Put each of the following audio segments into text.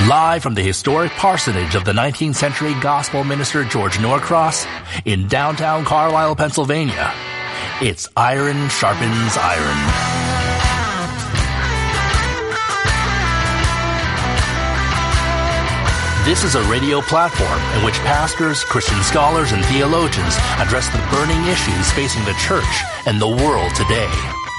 Live from the historic parsonage of the 19th century gospel minister George Norcross in downtown Carlisle, Pennsylvania, it's Iron Sharpens Iron. This is a radio platform in which pastors, Christian scholars, and theologians address the burning issues facing the church and the world today.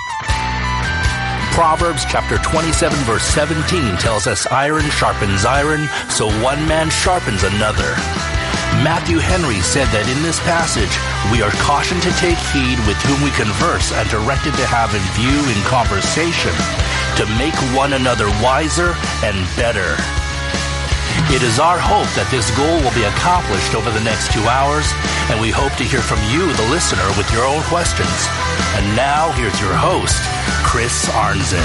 Proverbs chapter 27 verse 17 tells us iron sharpens iron, so one man sharpens another. Matthew Henry said that in this passage, we are cautioned to take heed with whom we converse and directed to have in view in conversation, to make one another wiser and better. It is our hope that this goal will be accomplished over the next 2 hours, and we hope to hear from you, the listener, with your own questions. And now, here's your host, Chris Arnzen.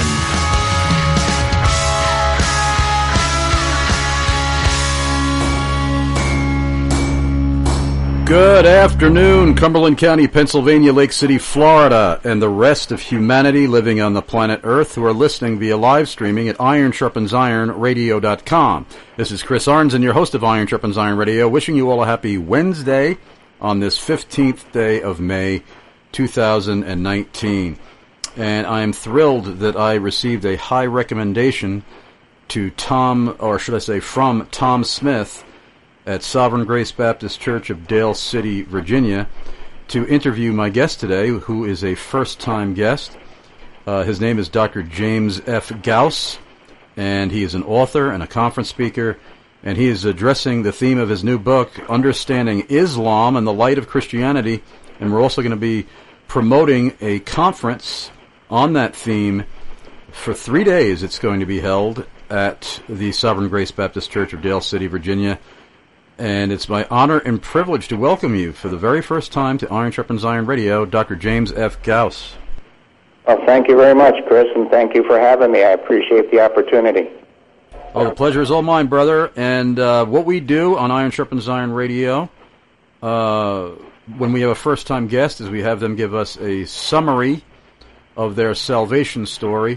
Good afternoon, Cumberland County, Pennsylvania, Lake City, Florida, and the rest of humanity living on the planet Earth who are listening via live streaming at IronSharpensIronRadio.com. This is Chris Arnzen, your host of Iron Sharpens Iron Radio, wishing you all a happy Wednesday on this 15th day of May, 2019. And I am thrilled that I received a high recommendation to from Tom Smith at Sovereign Grace Baptist Church of Dale City, Virginia, to interview my guest today, who is a first-time guest. His name is Dr. James F. Gauss, and he is an author and a conference speaker, and he is addressing the theme of his new book, Understanding Islam and the Light of Christianity, and we're also going to be promoting a conference on that theme for 3 days. It's going to be held at the Sovereign Grace Baptist Church of Dale City, Virginia. And it's my honor and privilege to welcome you for the very first time to Iron Sharpens Iron Radio, Dr. James F. Gauss. Well, thank you very much, Chris, and thank you for having me. I appreciate the opportunity. Oh, the pleasure is all mine, brother. And what we do on Iron Sharpens Iron Radio, when we have a first-time guest, is we have them give us a summary of their salvation story,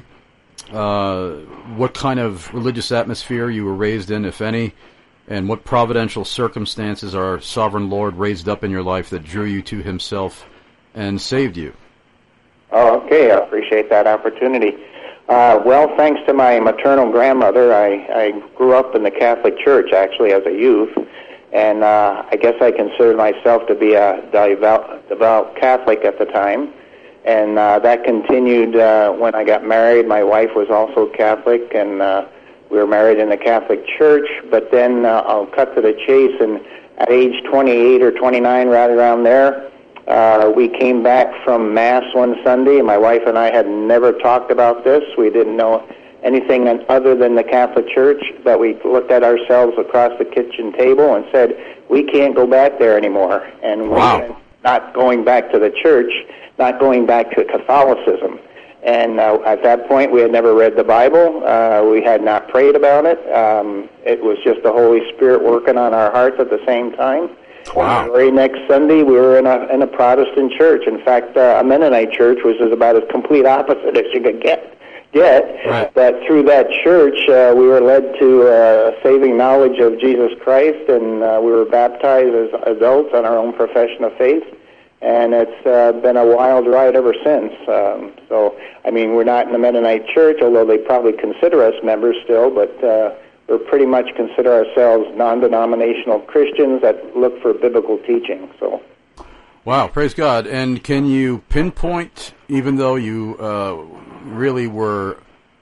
what kind of religious atmosphere you were raised in, if any, and what providential circumstances our sovereign Lord raised up in your life that drew you to himself and saved you. Oh, okay. I appreciate that opportunity. Well, thanks to my maternal grandmother, I grew up in the Catholic Church, actually, as a youth, and I guess I considered myself to be a devout Catholic at the time, and that continued when I got married. My wife was also Catholic, and we were married in the Catholic Church, but then I'll cut to the chase, and at age 28 or 29, right around there, we came back from Mass one Sunday. My wife and I had never talked about this. We didn't know anything other than the Catholic Church, but we looked at ourselves across the kitchen table and said, we can't go back there anymore. And wow. We're not going back to the church, not going back to Catholicism. And at that point, we had never read the Bible. We had not prayed about it. It was just the Holy Spirit working on our hearts at the same time. Wow. The very next Sunday, we were in a Protestant church. In fact, a Mennonite church, which is about as complete opposite as you could get. Right. But through that church, we were led to saving knowledge of Jesus Christ, and we were baptized as adults on our own profession of faith. And it's been a wild ride ever since. So, I mean, we're not in the Mennonite church, although they probably consider us members still, but we pretty much consider ourselves non-denominational Christians that look for biblical teaching. So, wow, praise God. And can you pinpoint, even though you really were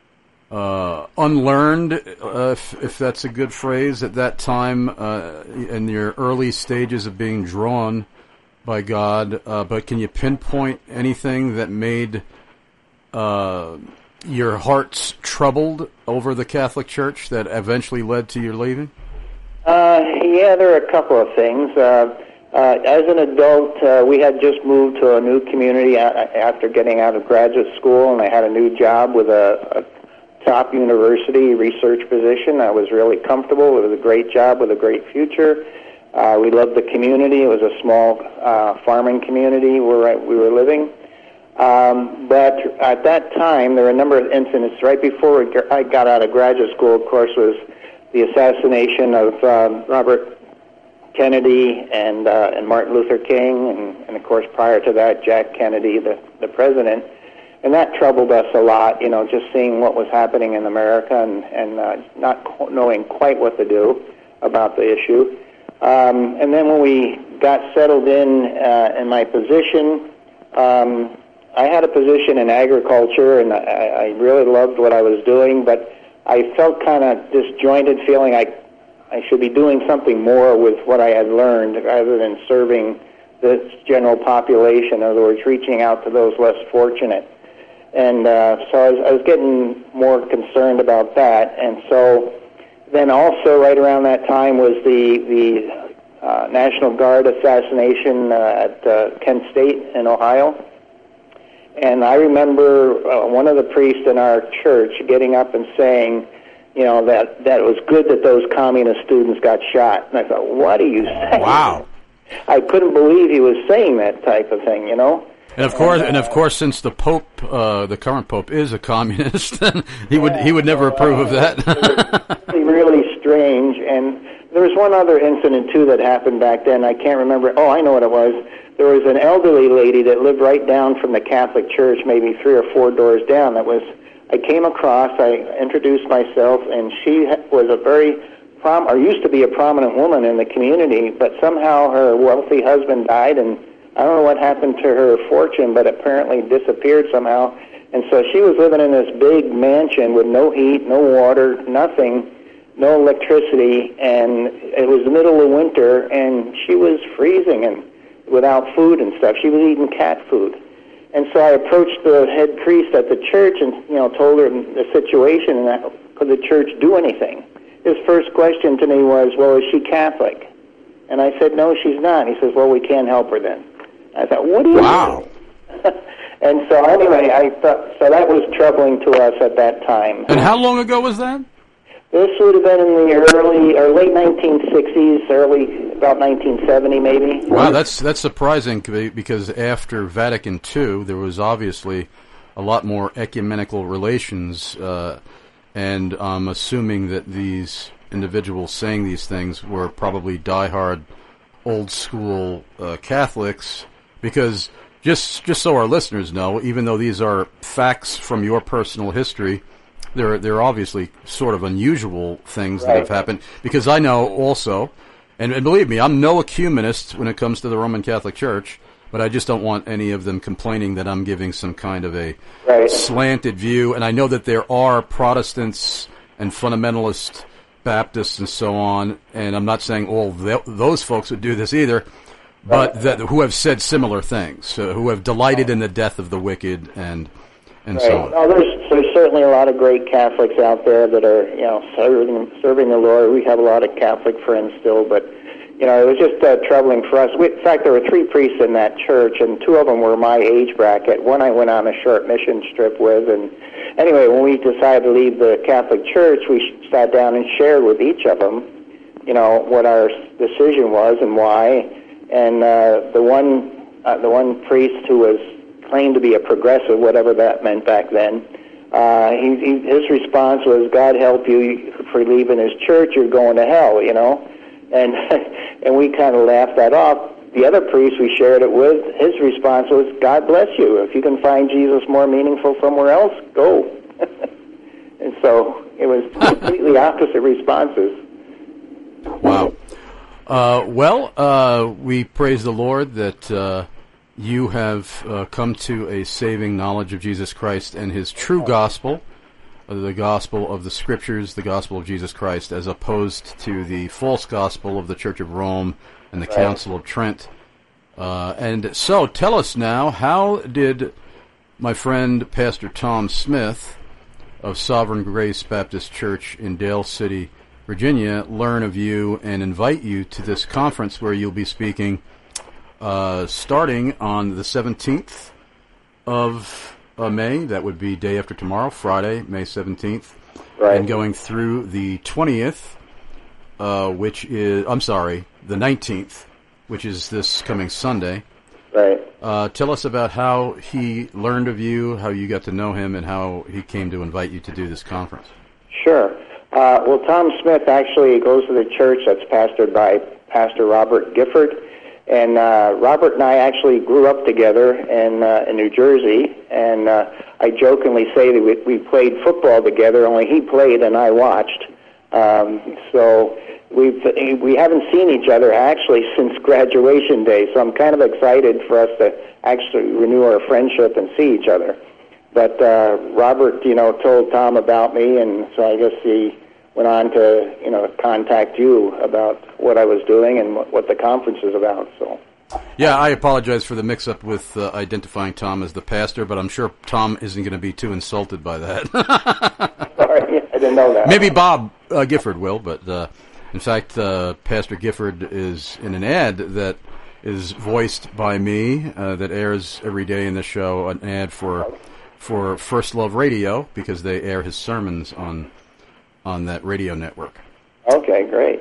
unlearned, if that's a good phrase, at that time in your early stages of being drawn by God, but can you pinpoint anything that made your hearts troubled over the Catholic Church that eventually led to your leaving? Yeah, there are a couple of things. As an adult, we had just moved to a new community after getting out of graduate school, and I had a new job with a top university research position. I was really comfortable. It was a great job with a great future. We loved the community. It was a small farming community where we were living. But at that time, there were a number of incidents. Right before I got out of graduate school, of course, was the assassination of Robert Kennedy and Martin Luther King, and of course prior to that, Jack Kennedy, the president. And that troubled us a lot, just seeing what was happening in America and not knowing quite what to do about the issue. And then when we got settled in my position, I had a position in agriculture, and I really loved what I was doing, but I felt kind of disjointed, feeling I should be doing something more with what I had learned rather than serving the general population, in other words, reaching out to those less fortunate. And so I was getting more concerned about that. And so then also right around that time was the National Guard assassination at Kent State in Ohio. And I remember one of the priests in our church getting up and saying, that it was good that those communist students got shot. And I thought, what are you saying? Wow. I couldn't believe he was saying that type of thing, And of course, since the Pope, the current Pope, is a communist, he would never approve of that. It was really strange. And there was one other incident too that happened back then. I can't remember. Oh, I know what it was. There was an elderly lady that lived right down from the Catholic Church, maybe 3 or 4 doors down. I came across. I introduced myself, and she was used to be a prominent woman in the community, but somehow her wealthy husband died, and I don't know what happened to her fortune, but apparently disappeared somehow. And so she was living in this big mansion with no heat, no water, nothing, no electricity, and it was the middle of winter, and she was freezing and without food and stuff. She was eating cat food. And so I approached the head priest at the church and, told her the situation and could the church do anything. His first question to me was, well, is she Catholic? And I said, no, she's not. He says, well, we can't help her then. I thought, what do you Wow. mean? And so anyway, I thought, so that was troubling to us at that time. And how long ago was that? This would have been in the late 1960s, about 1970 maybe. Wow, that's surprising because after Vatican II, there was obviously a lot more ecumenical relations, and I'm assuming that these individuals saying these things were probably diehard old school Catholics, because just so our listeners know, even though these are facts from your personal history, they're obviously sort of unusual things that have happened, because I know also, and believe me, I'm no ecumenist when it comes to the Roman Catholic Church, but I just don't want any of them complaining that I'm giving some kind of a slanted view. And I know that there are Protestants and fundamentalist Baptists and so on, and I'm not saying all those folks would do this either, but who have said similar things, who have delighted in the death of the wicked and so on. No, there's certainly a lot of great Catholics out there that are serving the Lord. We have a lot of Catholic friends still, but it was just troubling for us. In fact, there were 3 priests in that church, and 2 of them were my age bracket. One I went on a short mission trip with, and anyway, when we decided to leave the Catholic Church, we sat down and shared with each of them, what our decision was and why. And the one priest who was claimed to be a progressive, whatever that meant back then, his response was, "God help you for leaving his church. You're going to hell," And and we kind of laughed that off. The other priest we shared it with, his response was, "God bless you. If you can find Jesus more meaningful somewhere else, go." And so it was completely opposite responses. Wow. We praise the Lord that you have come to a saving knowledge of Jesus Christ and his true gospel, the gospel of the Scriptures, the gospel of Jesus Christ, as opposed to the false gospel of the Church of Rome and the Council of Trent. And so tell us now, how did my friend Pastor Tom Smith of Sovereign Grace Baptist Church in Dale City, Virginia, learn of you and invite you to this conference where you'll be speaking starting on the 17th of May? That would be day after tomorrow, Friday, May 17th. Right. And going through the 20th, the 19th, which is this coming Sunday. Right. Tell us about how he learned of you, how you got to know him, and how he came to invite you to do this conference. Sure. Well, Tom Smith actually goes to the church that's pastored by Pastor Robert Gifford. And Robert and I actually grew up together in New Jersey. And I jokingly say that we played football together, only he played and I watched. So we haven't seen each other actually since graduation day. So I'm kind of excited for us to actually renew our friendship and see each other. But Robert, told Tom about me, and so I guess he went on to, contact you about what I was doing and what the conference is about. So, yeah, I apologize for the mix-up with identifying Tom as the pastor, but I'm sure Tom isn't going to be too insulted by that. Sorry, I didn't know that. Maybe Bob Gifford will, but in fact, Pastor Gifford is in an ad that is voiced by me that airs every day in the show, an ad for First Love Radio, because they air his sermons on that radio network. Okay, great.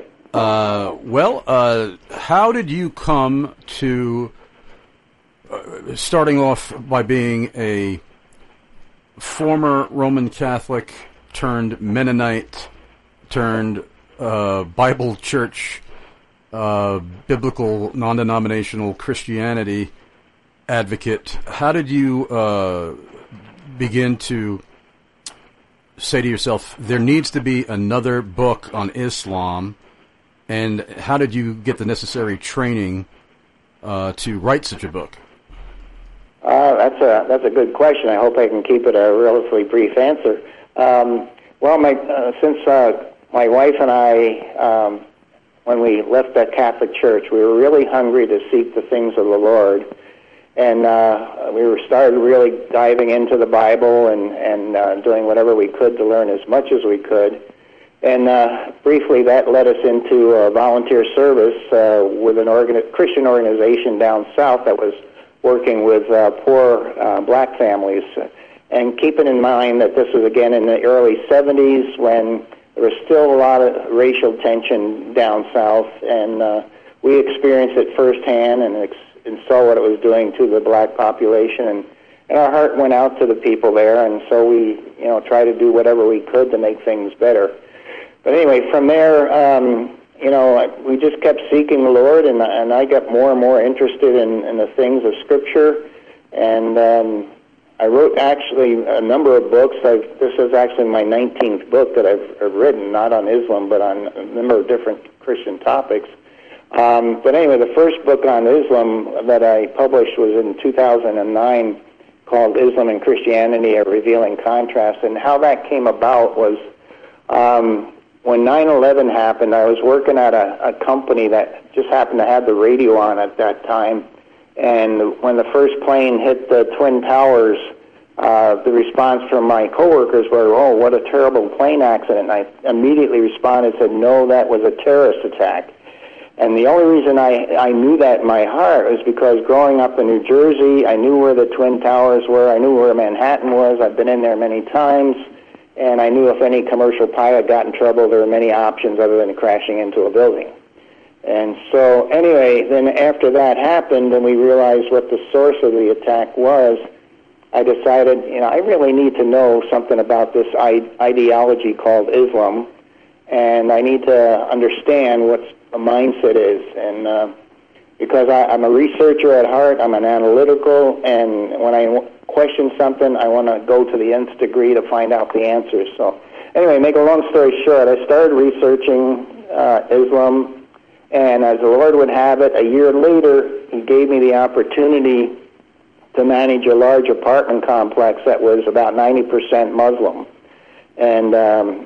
How did you come to starting off by being a former Roman Catholic turned Mennonite turned Bible Church biblical non-denominational Christianity advocate? How did you begin to say to yourself, there needs to be another book on Islam, and how did you get the necessary training to write such a book? That's a good question. I hope I can keep it a relatively brief answer. Since my wife and I, when we left that Catholic Church, we were really hungry to seek the things of the Lord. And we started really diving into the Bible and doing whatever we could to learn as much as we could. And briefly, that led us into volunteer service with an Christian organization down south that was working with poor black families. And keeping in mind that this was, again, in the early 70s when there was still a lot of racial tension down south. And we experienced it firsthand and saw what it was doing to the black population, and our heart went out to the people there, and so we, tried to do whatever we could to make things better. But anyway, from there, we just kept seeking the Lord, and I got more and more interested in the things of Scripture, and I wrote actually a number of books. This is actually my 19th book that I've written, not on Islam, but on a number of different Christian topics. But anyway, the first book on Islam that I published was in 2009, called Islam and Christianity, A Revealing Contrast. And how that came about was when 9/11 happened, I was working at a company that just happened to have the radio on at that time. And when the first plane hit the Twin Towers, the response from my coworkers were, "Oh, what a terrible plane accident." And I immediately responded, said, "No, that was a terrorist attack." And the only reason I knew that in my heart was because growing up in New Jersey, I knew where the Twin Towers were. I knew where Manhattan was. I've been in there many times. And I knew if any commercial pilot got in trouble, there were many options other than crashing into a building. And so anyway, then after that happened and we realized what the source of the attack was, I decided, I really need to know something about this ideology called Islam. And I need to understand what a mindset is. And because I'm a researcher at heart, I'm an analytical, and when I question something, I want to go to the nth degree to find out the answers. So anyway, make a long story short, I started researching Islam, and as the Lord would have it, a year later, He gave me the opportunity to manage a large apartment complex that was about 90% Muslim. And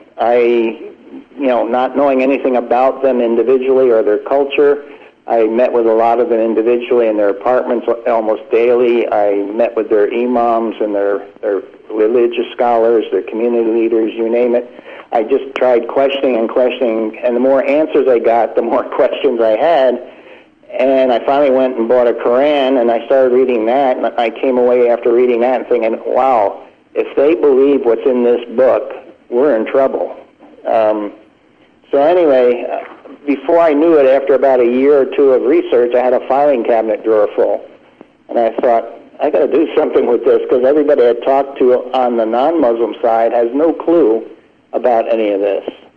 not knowing anything about them individually or their culture, I met with a lot of them individually in their apartments almost daily. I met with their imams and their religious scholars, their community leaders, you name it. I just tried questioning, and the more answers I got, the more questions I had. And I finally went and bought a Quran, and I started reading that, and I came away after reading that and thinking, wow, if they believe what's in this book, we're in trouble. So anyway, before I knew it, after about a year or two of research, I had a filing cabinet drawer full. And I thought, I got to do something with this, because everybody I talked to on the non-Muslim side has no clue about any of this.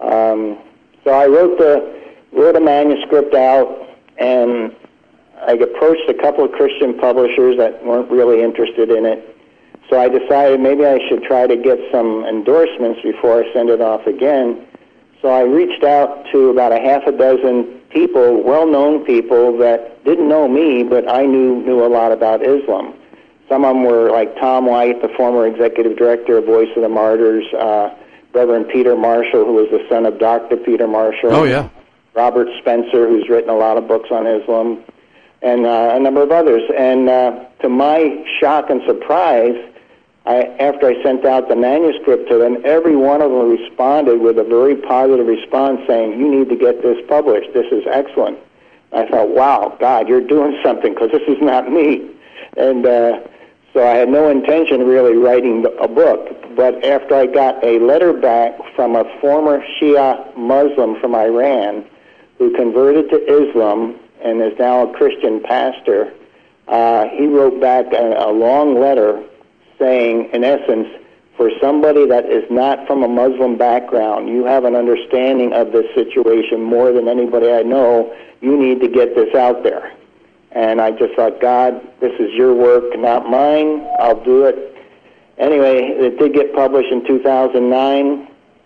So I wrote a manuscript out, and I approached a couple of Christian publishers that weren't really interested in it. So I decided maybe I should try to get some endorsements before I send it off again. So I reached out to about a half a dozen people, well-known people that didn't know me, but I knew a lot about Islam. Some of them were like Tom White, the former executive director of Voice of the Martyrs, Reverend Peter Marshall, who was the son of Dr. Peter Marshall. Oh, yeah. Robert Spencer, who's written a lot of books on Islam, and a number of others. And to my shock and surprise, after I sent out the manuscript to them, every one of them responded with a very positive response saying, you need to get this published. This is excellent. I thought, wow, God, you're doing something, because this is not me. And so I had no intention of really writing a book. But after I got a letter back from a former Shia Muslim from Iran who converted to Islam and is now a Christian pastor, he wrote back a long letter saying, in essence, for somebody that is not from a Muslim background, you have an understanding of this situation more than anybody I know. You need to get this out there. And I just thought, God, this is your work, not mine. I'll do it. Anyway, it did get published in 2009.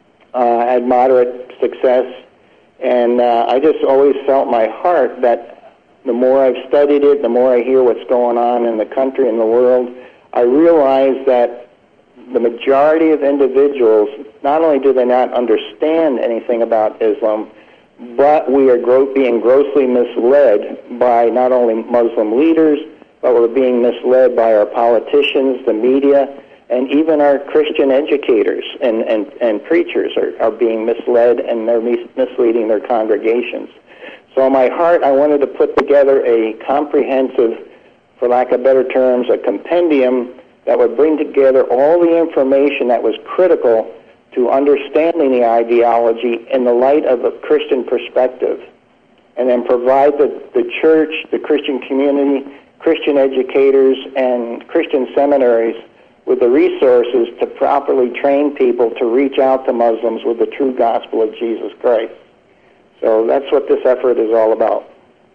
Had moderate success. And I just always felt in my heart that the more I've studied it, the more I hear what's going on in the country and the world, I realize that the majority of individuals, not only do they not understand anything about Islam, but we are being grossly misled by not only Muslim leaders, but we're being misled by our politicians, the media, and even our Christian educators and preachers are being misled, and they're misleading their congregations. So in my heart, I wanted to put together a comprehensive, for lack of better terms, a compendium that would bring together all the information that was critical to understanding the ideology in the light of a Christian perspective, and then provide the church, the Christian community, Christian educators, and Christian seminaries with the resources to properly train people to reach out to Muslims with the true gospel of Jesus Christ. So that's what this effort is all about.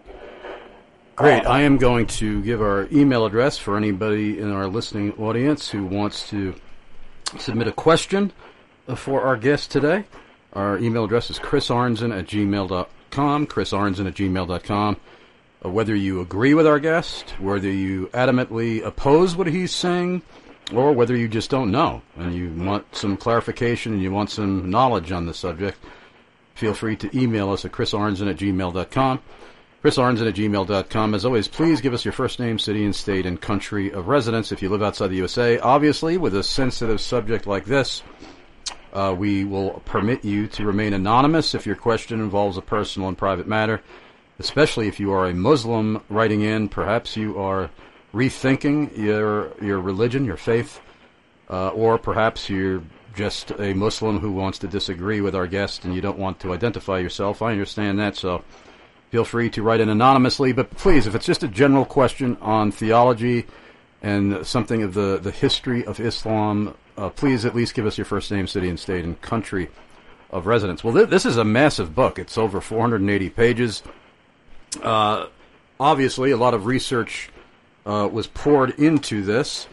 Great. I am going to give our email address for anybody in our listening audience who wants to submit a question for our guest today. Our email address is chrisarnzen@gmail.com, chrisarnzen@gmail.com. Whether you agree with our guest, whether you adamantly oppose what he's saying, or whether you just don't know and you want some clarification and you want some knowledge on the subject, feel free to email us at chrisarnzen@gmail.com. chrisarnzen@gmail.com. As always, please give us your first name, city and state, and country of residence if you live outside the USA. Obviously, with a sensitive subject like this, we will permit you to remain anonymous if your question involves a personal and private matter, especially if you are a Muslim writing in. Perhaps you are rethinking your religion, your faith, or perhaps you're just a Muslim who wants to disagree with our guest and you don't want to identify yourself. I understand that, so feel free to write in anonymously. But please, if it's just a general question on theology and something of the history of Islam, please at least give us your first name, city and state, and country of residence. Well, this is a massive book. It's over 480 pages. Obviously, a lot of research was poured into this.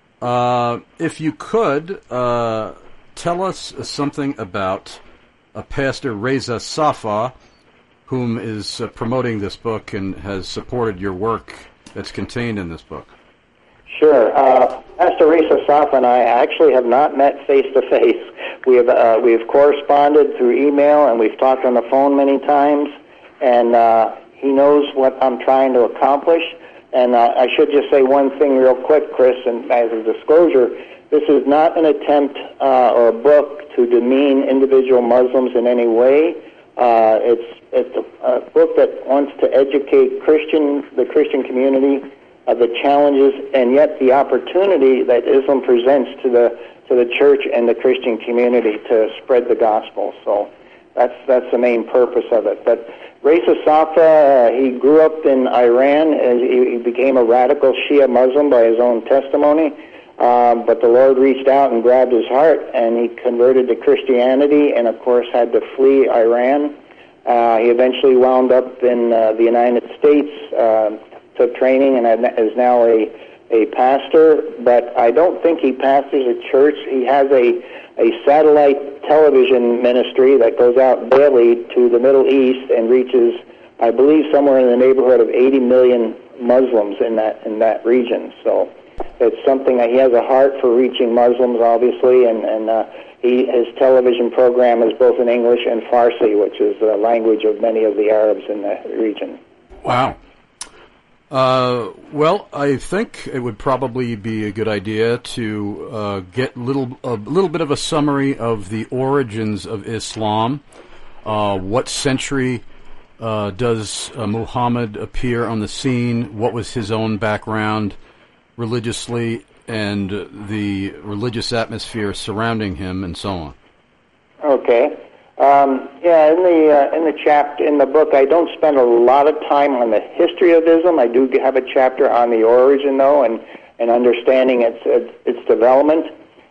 If you could tell us something about Pastor Reza Safa, whom is promoting this book and has supported your work that's contained in this book. Sure. Pastor Reza Safa and I actually have not met face-to-face. We've corresponded through email, and we've talked on the phone many times, and he knows what I'm trying to accomplish. And I should just say one thing real quick, Chris, and as a disclosure, this is not an attempt or a book to demean individual Muslims in any way. It's a book that wants to educate the Christian community of the challenges and yet the opportunity that Islam presents to the church and the Christian community to spread the gospel. So that's the main purpose of it. But Reza Safa, he grew up in Iran, and he became a radical Shia Muslim by his own testimony. But the Lord reached out and grabbed his heart, and he converted to Christianity, and of course had to flee Iran. He eventually wound up in the United States, took training, and is now a pastor. But I don't think he pastors a church. He has a satellite television ministry that goes out daily to the Middle East and reaches, I believe, somewhere in the neighborhood of 80 million Muslims in that region. So it's something that he has a heart for reaching Muslims, obviously, and his television program is both in English and Farsi, which is the language of many of the Arabs in the region. Wow. Well, I think it would probably be a good idea to get a little bit of a summary of the origins of Islam. What century does Muhammad appear on the scene? What was his own background religiously, and the religious atmosphere surrounding him, and so on? Okay. In the book, I don't spend a lot of time on the history of Islam. I do have a chapter on the origin, though, and understanding its development.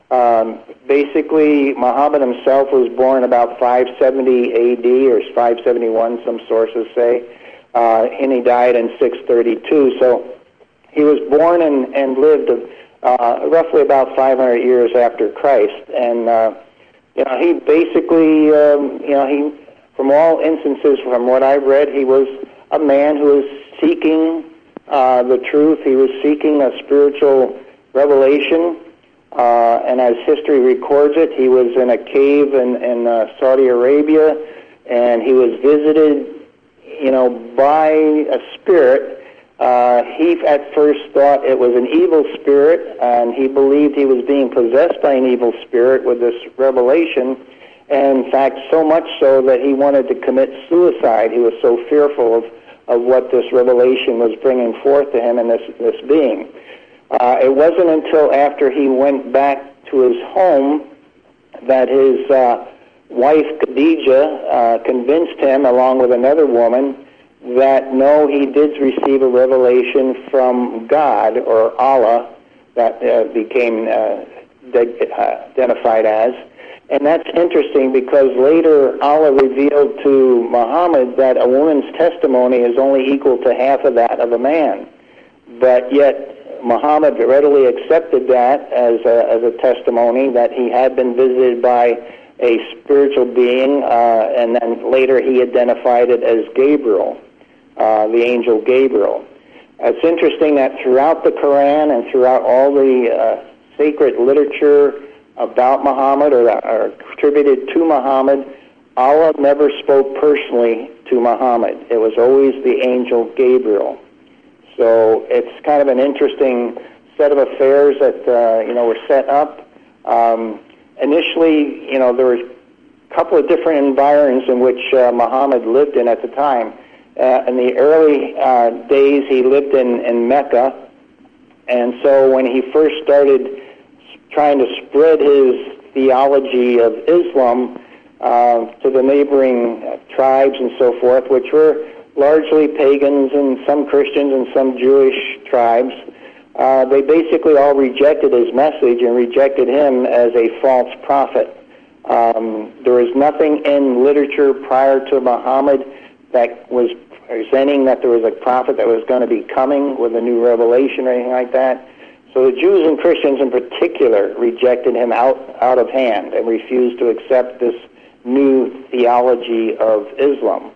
Basically, Muhammad himself was born about 570 A.D. or 571, some sources say, and he died in 632. So he was born and lived roughly about 500 years after Christ, and he basically, he, from all instances, from what I've read, he was a man who was seeking the truth. He was seeking a spiritual revelation, and as history records it, he was in a cave in Saudi Arabia, and he was visited, by a spirit. He at first thought it was an evil spirit, and he believed he was being possessed by an evil spirit with this revelation, and in fact so much so that he wanted to commit suicide. He was so fearful of what this revelation was bringing forth to him and this being. It wasn't until after he went back to his home that his wife Khadijah convinced him, along with another woman, that no, he did receive a revelation from God, or Allah, that became identified as. And that's interesting because later Allah revealed to Muhammad that a woman's testimony is only equal to half of that of a man. But yet Muhammad readily accepted that as a testimony that he had been visited by a spiritual being, and then later he identified it as Gabriel. The angel Gabriel. It's interesting that throughout the Quran and throughout all the sacred literature about Muhammad or attributed to Muhammad, Allah never spoke personally to Muhammad. It was always the angel Gabriel. So it's kind of an interesting set of affairs that were set up. Initially, there were a couple of different environs in which Muhammad lived in at the time. In the early days, he lived in Mecca, and so when he first started trying to spread his theology of Islam to the neighboring tribes and so forth, which were largely pagans and some Christians and some Jewish tribes, they basically all rejected his message and rejected him as a false prophet. There was nothing in literature prior to Muhammad that was presenting that there was a prophet that was going to be coming with a new revelation or anything like that. So the Jews and Christians in particular rejected him out of hand and refused to accept this new theology of Islam.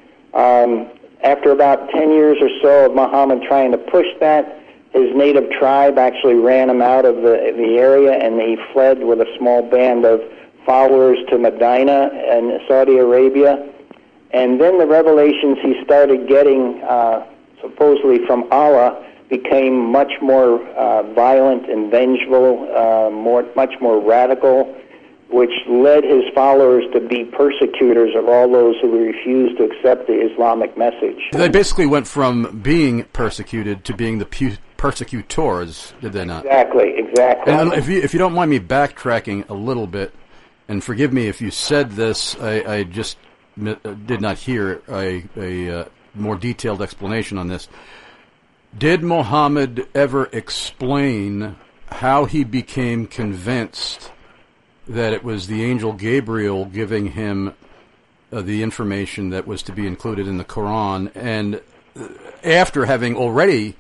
After about 10 years or so of Muhammad trying to push that, his native tribe actually ran him out of the area, and he fled with a small band of followers to Medina and Saudi Arabia. And then the revelations he started getting, supposedly from Allah, became much more violent and vengeful, much more radical, which led his followers to be persecutors of all those who refused to accept the Islamic message. They basically went from being persecuted to being the persecutors, did they not? Exactly. And if you don't mind me backtracking a little bit, and forgive me if you said this, I just did not hear a more detailed explanation on this. Did Muhammad ever explain how he became convinced that it was the angel Gabriel giving him the information that was to be included in the Quran, and after having already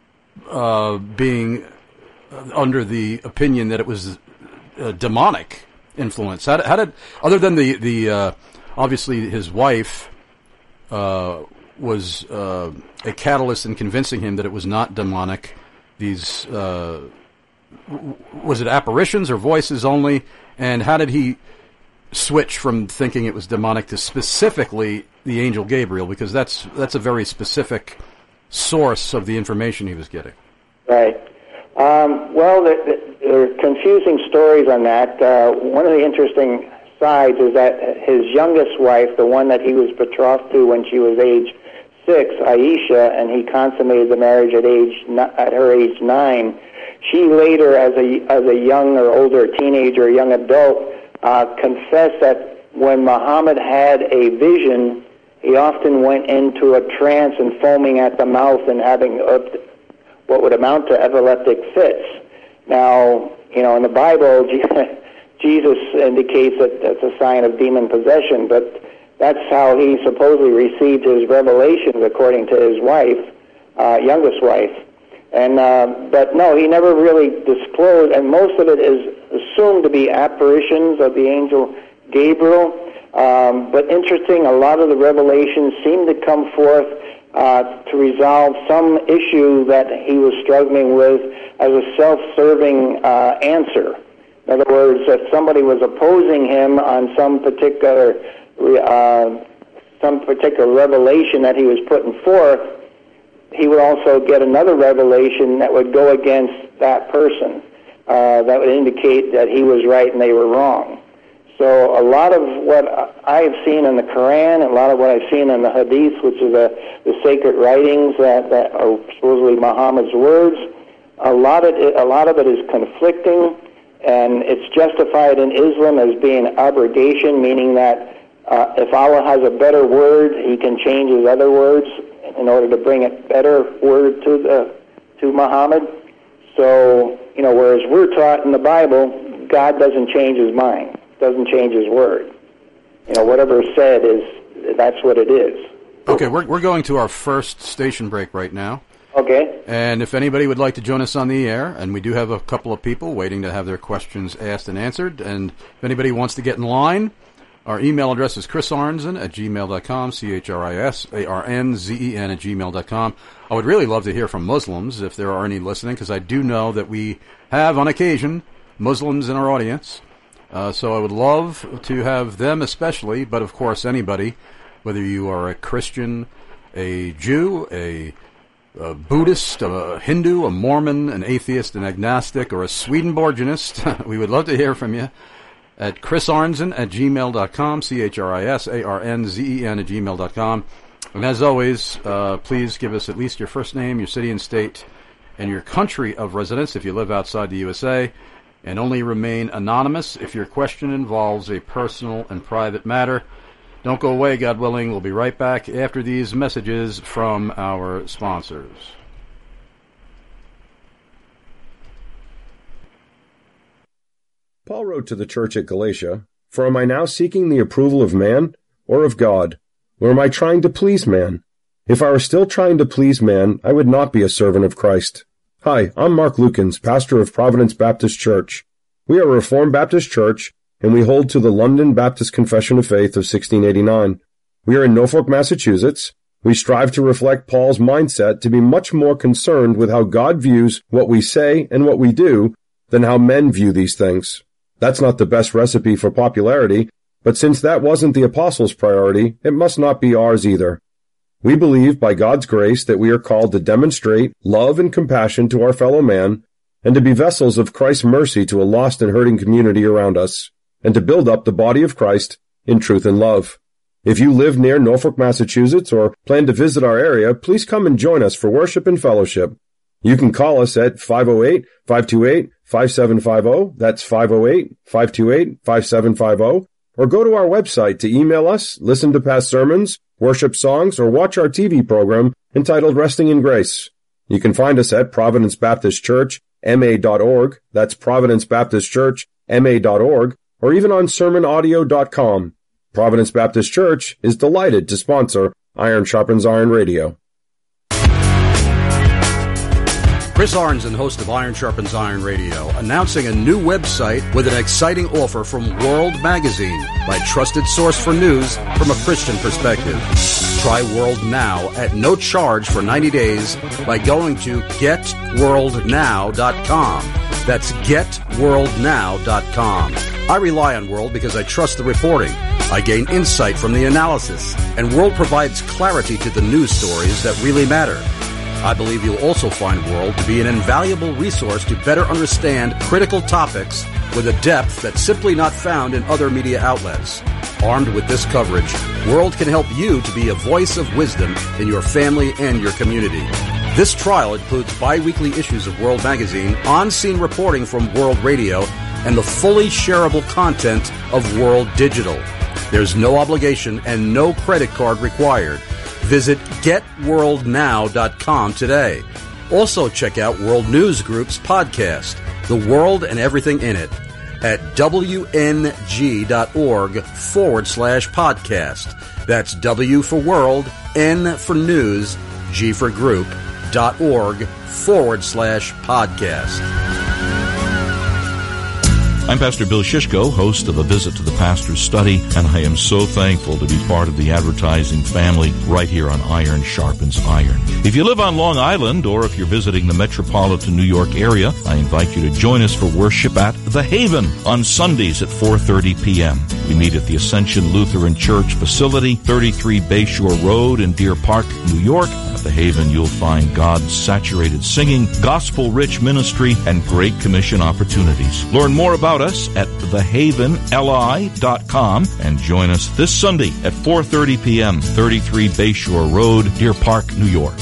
being under the opinion that it was demonic influence. How did other than the obviously his wife was a catalyst in convincing him that it was not demonic, these was it apparitions or voices only, and how did he switch from thinking it was demonic to specifically the angel Gabriel, because that's a very specific source of the information he was getting? Right. Well, there are confusing stories on that. One of the interesting sides is that his youngest wife, the one that he was betrothed to when she was age 6, Aisha, and he consummated the marriage at her age 9, she later, as a young or older teenager, young adult, confessed that when Muhammad had a vision, he often went into a trance and foaming at the mouth and having what would amount to epileptic fits. Now, in the Bible, Jesus indicates that that's a sign of demon possession, but that's how he supposedly received his revelations, according to his wife, youngest wife. And but no, he never really disclosed, and most of it is assumed to be apparitions of the angel Gabriel. But interesting, a lot of the revelations seem to come forth to resolve some issue that he was struggling with as a self-serving answer. In other words, if somebody was opposing him on some particular revelation that he was putting forth, he would also get another revelation that would go against that person, that would indicate that he was right and they were wrong. So a lot of what I've seen in the Quran, and a lot of what I've seen in the Hadith, which is the sacred writings that are supposedly Muhammad's words, a lot of it is conflicting, and it's justified in Islam as being abrogation, meaning that if Allah has a better word, he can change his other words in order to bring a better word to Muhammad. So, whereas we're taught in the Bible, God doesn't change his mind, doesn't change his word. Whatever is said that's what it is. Okay, we're going to our first station break right now. Okay. And if anybody would like to join us on the air, and we do have a couple of people waiting to have their questions asked and answered, and if anybody wants to get in line, our email address is chrisarnzen@gmail.com, CHRISARNZEN@gmail.com. I would really love to hear from Muslims, if there are any listening, because I do know that we have, on occasion, Muslims in our audience. So I would love to have them especially, but of course anybody, whether you are a Christian, a Jew, a Buddhist, a Hindu, a Mormon, an atheist, an agnostic, or a Swedenborgianist, we would love to hear from you at chrisarnzen@gmail.com, CHRISARNZEN@gmail.com. And as always, please give us at least your first name, your city and state, and your country of residence if you live outside the USA, and only remain anonymous if your question involves a personal and private matter. Don't go away, God willing. We'll be right back after these messages from our sponsors. Paul wrote to the church at Galatia, "For am I now seeking the approval of man or of God? Or am I trying to please man? If I were still trying to please man, I would not be a servant of Christ." Hi, I'm Mark Lukens, pastor of Providence Baptist Church. We are a Reformed Baptist church, and we hold to the London Baptist Confession of Faith of 1689. We are in Norfolk, Massachusetts. We strive to reflect Paul's mindset to be much more concerned with how God views what we say and what we do than how men view these things. That's not the best recipe for popularity, but since that wasn't the apostles' priority, it must not be ours either. We believe, by God's grace, that we are called to demonstrate love and compassion to our fellow man, and to be vessels of Christ's mercy to a lost and hurting community around us, and to build up the body of Christ in truth and love. If you live near Norfolk, Massachusetts, or plan to visit our area, please come and join us for worship and fellowship. You can call us at 508-528-5750, that's 508-528-5750, or go to our website to email us, listen to past sermons, worship songs, or watch our TV program entitled Resting in Grace. You can find us at Providence Baptist Church, ma.org, that's Providence Baptist Church, ma.org, or even on sermonaudio.com. Providence Baptist Church is delighted to sponsor Iron Sharpens Iron Radio. Chris Arnzen, host of Iron Sharpens Iron Radio, announcing a new website with an exciting offer from World Magazine, my trusted source for news from a Christian perspective. Try World now at no charge for 90 days by going to getworldnow.com. That's getworldnow.com. I rely on World because I trust the reporting. I gain insight from the analysis, and World provides clarity to the news stories that really matter. I believe you'll also find World to be an invaluable resource to better understand critical topics with a depth that's simply not found in other media outlets. Armed with this coverage, World can help you to be a voice of wisdom in your family and your community. This trial includes bi-weekly issues of World Magazine, on-scene reporting from World Radio, and the fully shareable content of World Digital. There's no obligation and no credit card required. Visit getworldnow.com today. Also check out World News Group's podcast, The World and Everything in It, at wng.org/podcast. That's W for World, N for News, G for Group.org/podcast. I'm Pastor Bill Shishko, host of A Visit to the Pastor's Study, and I am so thankful to be part of the advertising family right here on Iron Sharpens Iron. If you live on Long Island, or if you're visiting the metropolitan New York area, I invite you to join us for worship at The Haven on Sundays at 4:30 p.m. We meet at the Ascension Lutheran Church facility, 33 Bayshore Road in Deer Park, New York. At The Haven, you'll find God-saturated singing, gospel-rich ministry, and Great Commission opportunities. Learn more about us at thehavenli.com and join us this Sunday at 4:30 p.m., 33 Bayshore Road, Deer Park, New York.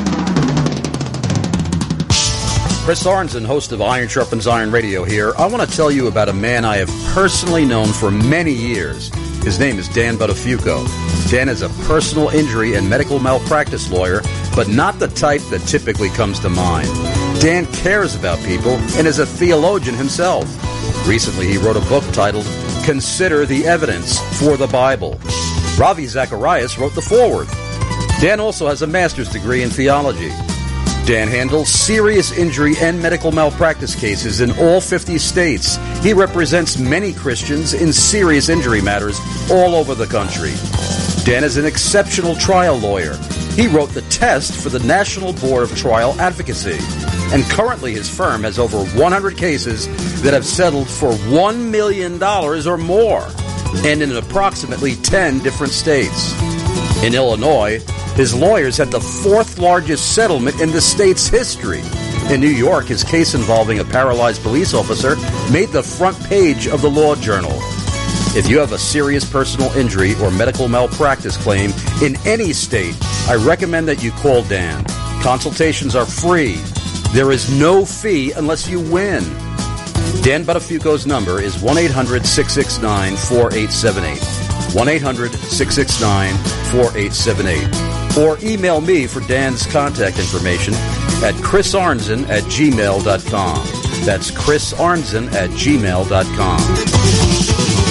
Chris Arnzen, host of Iron Sharpens Iron Radio here. I want to tell you about a man I have personally known for many years. His name is Dan Buttafuoco. Dan is a personal injury and medical malpractice lawyer, but not the type that typically comes to mind. Dan cares about people and is a theologian himself. Recently, he wrote a book titled Consider the Evidence for the Bible. Ravi Zacharias wrote the foreword. Dan also has a master's degree in theology. Dan handles serious injury and medical malpractice cases in all 50 states. He represents many Christians in serious injury matters all over the country. Dan is an exceptional trial lawyer. He wrote the test for the National Board of Trial Advocacy. And currently his firm has over 100 cases that have settled for $1 million or more, and in approximately 10 different states. In Illinois, his lawyers had the fourth largest settlement in the state's history. In New York, his case involving a paralyzed police officer made the front page of the Law Journal. If you have a serious personal injury or medical malpractice claim in any state, I recommend that you call Dan. Consultations are free. There is no fee unless you win. Dan Buttafuoco's number is 1-800-669-4878. 1-800-669-4878. Or email me for Dan's contact information at chrisarnzen@gmail.com. That's chrisarnzen@gmail.com.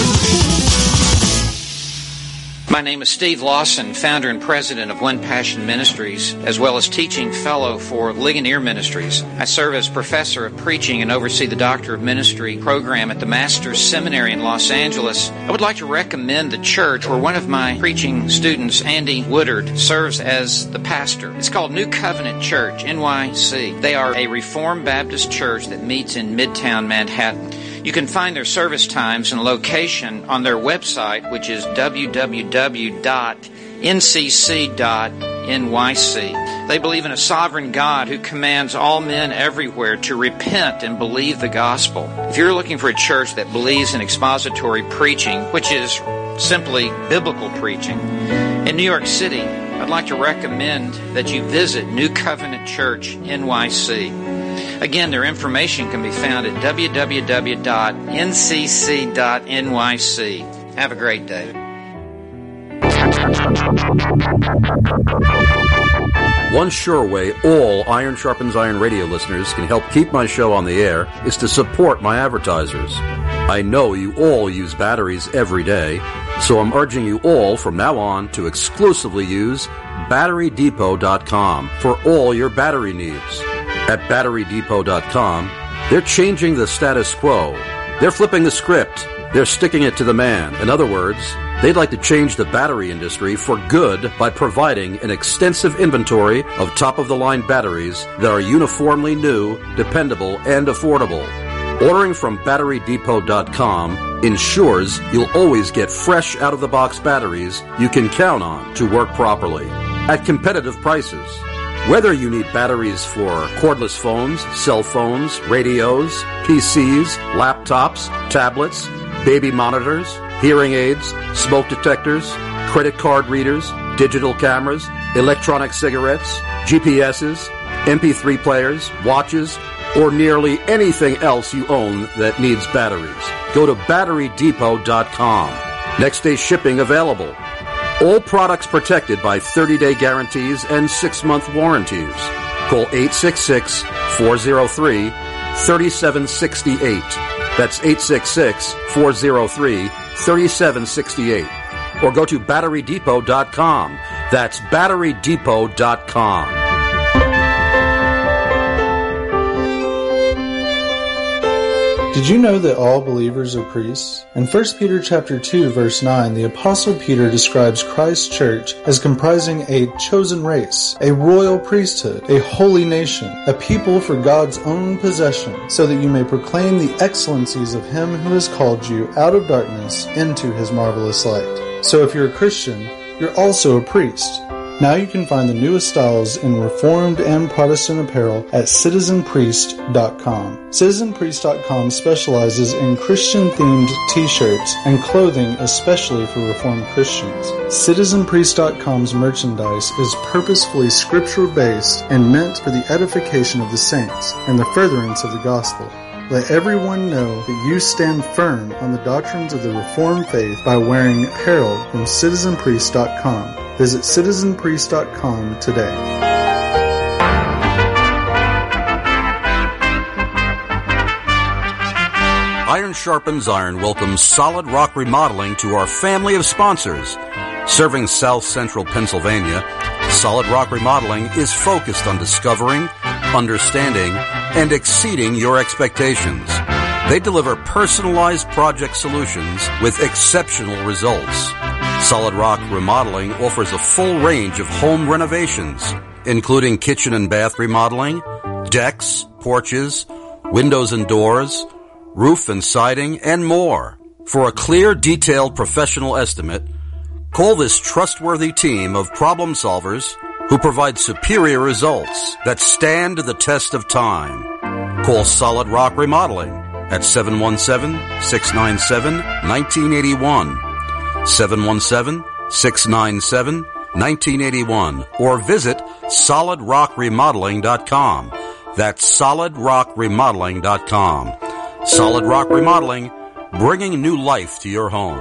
My name is Steve Lawson, founder and president of One Passion Ministries, as well as teaching fellow for Ligonier Ministries. I serve as professor of preaching and oversee the Doctor of Ministry program at the Master's Seminary in Los Angeles. I would like to recommend the church where one of my preaching students, Andy Woodard, serves as the pastor. It's called New Covenant Church, NYC. They are a Reformed Baptist church that meets in Midtown Manhattan. You can find their service times and location on their website, which is www.ncc.nyc. They believe in a sovereign God who commands all men everywhere to repent and believe the gospel. If you're looking for a church that believes in expository preaching, which is simply biblical preaching, in New York City, I'd like to recommend that you visit New Covenant Church, NYC. Again, their information can be found at www.ncc.nyc. Have a great day. One sure way all Iron Sharpens Iron radio listeners can help keep my show on the air is to support my advertisers. I know you all use batteries every day, so I'm urging you all from now on to exclusively use BatteryDepot.com for all your battery needs. At BatteryDepot.com, they're changing the status quo. They're flipping the script. They're sticking it to the man. In other words, they'd like to change the battery industry for good by providing an extensive inventory of top-of-the-line batteries that are uniformly new, dependable, and affordable. Ordering from BatteryDepot.com ensures you'll always get fresh out-of-the-box batteries you can count on to work properly at competitive prices. Whether you need batteries for cordless phones, cell phones, radios, PCs, laptops, tablets, baby monitors, hearing aids, smoke detectors, credit card readers, digital cameras, electronic cigarettes, GPSs, MP3 players, watches, or nearly anything else you own that needs batteries, go to BatteryDepot.com. Next day shipping available. All products protected by 30-day guarantees and 6-month warranties. Call 866-403-3768. That's 866-403-3768. Or go to BatteryDepot.com. That's BatteryDepot.com. Did you know that all believers are priests? In 1 Peter chapter 2, verse 9, the Apostle Peter describes Christ's church as comprising a chosen race, a royal priesthood, a holy nation, a people for God's own possession, so that you may proclaim the excellencies of Him who has called you out of darkness into His marvelous light. So if you're a Christian, you're also a priest. Now you can find the newest styles in Reformed and Protestant apparel at CitizenPriest.com. CitizenPriest.com specializes in Christian-themed t-shirts and clothing especially for Reformed Christians. CitizenPriest.com's merchandise is purposefully scripture-based and meant for the edification of the saints and the furtherance of the gospel. Let everyone know that you stand firm on the doctrines of the Reformed faith by wearing apparel from CitizenPriest.com. Visit CitizenPriest.com today. Iron Sharpens Iron welcomes Solid Rock Remodeling to our family of sponsors. Serving South Central Pennsylvania, Solid Rock Remodeling is focused on discovering, understanding, and exceeding your expectations. They deliver personalized project solutions with exceptional results. Solid Rock Remodeling offers a full range of home renovations, including kitchen and bath remodeling, decks, porches, windows and doors, roof and siding, and more. For a clear, detailed professional estimate, call this trustworthy team of problem solvers who provide superior results that stand the test of time. Call Solid Rock Remodeling at 717-697-1981. 717-697-1981 or visit solidrockremodeling.com. That's solidrockremodeling.com. Solid Rock Remodeling, bringing new life to your home.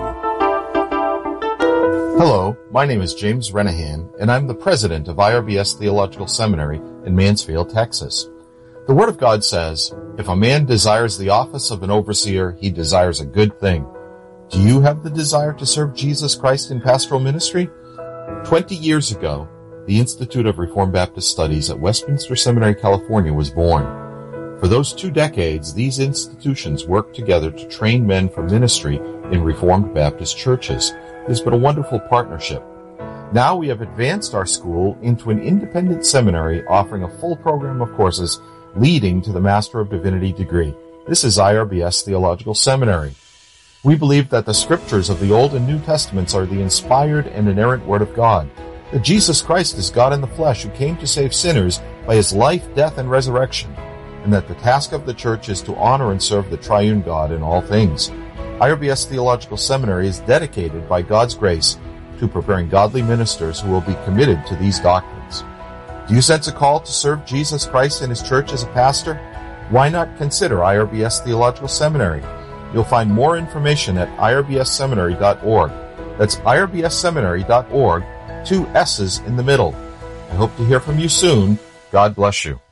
Hello, my name is James Renahan, and I'm the president of IRBS Theological Seminary in Mansfield, Texas. The Word of God says, if a man desires the office of an overseer, he desires a good thing. Do you have the desire to serve Jesus Christ in pastoral ministry? 20 years ago, the Institute of Reformed Baptist Studies at Westminster Seminary, California was born. For those 2 decades, these institutions worked together to train men for ministry in Reformed Baptist churches. It has been a wonderful partnership. Now we have advanced our school into an independent seminary offering a full program of courses leading to the Master of Divinity degree. This is IRBS Theological Seminary. We believe that the scriptures of the Old and New Testaments are the inspired and inerrant Word of God, that Jesus Christ is God in the flesh who came to save sinners by His life, death, and resurrection, and that the task of the church is to honor and serve the triune God in all things. IRBS Theological Seminary is dedicated by God's grace to preparing godly ministers who will be committed to these doctrines. Do you sense a call to serve Jesus Christ in His church as a pastor? Why not consider IRBS Theological Seminary? You'll find more information at irbsseminary.org. That's irbsseminary.org, 2 S's in the middle. I hope to hear from you soon. God bless you.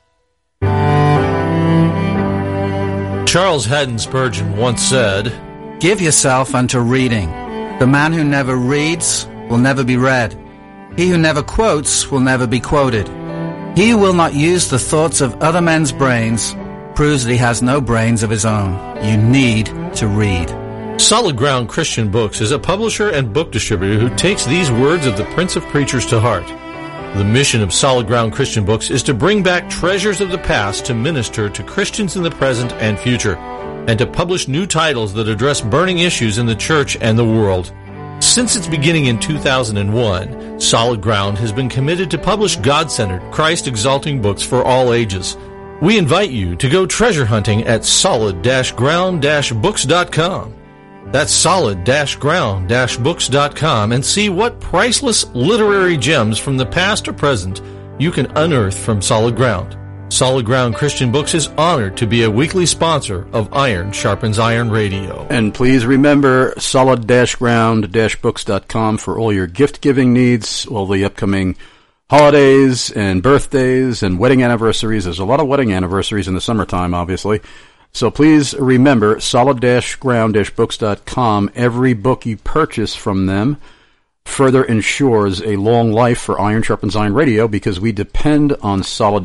Charles Haddon Spurgeon once said, "Give yourself unto reading. The man who never reads will never be read. He who never quotes will never be quoted. He who will not use the thoughts of other men's brains proves that he has no brains of his own. You need to read." Solid Ground Christian Books is a publisher and book distributor who takes these words of the Prince of Preachers to heart. The mission of Solid Ground Christian Books is to bring back treasures of the past to minister to Christians in the present and future, and to publish new titles that address burning issues in the church and the world. Since its beginning in 2001, Solid Ground has been committed to publish God-centered, Christ-exalting books for all ages. We invite you to go treasure hunting at solid-ground-books.com. That's solid-ground-books.com, and see what priceless literary gems from the past or present you can unearth from Solid Ground. Solid Ground Christian Books is honored to be a weekly sponsor of Iron Sharpens Iron Radio. And please remember solid-ground-books.com for all your gift-giving needs, all the upcoming holidays and birthdays and wedding anniversaries. There's a lot of wedding anniversaries in the summertime, obviously. So please remember solid-ground-books.com. Every book you purchase from them further ensures a long life for Iron Sharpens Iron Radio, because we depend on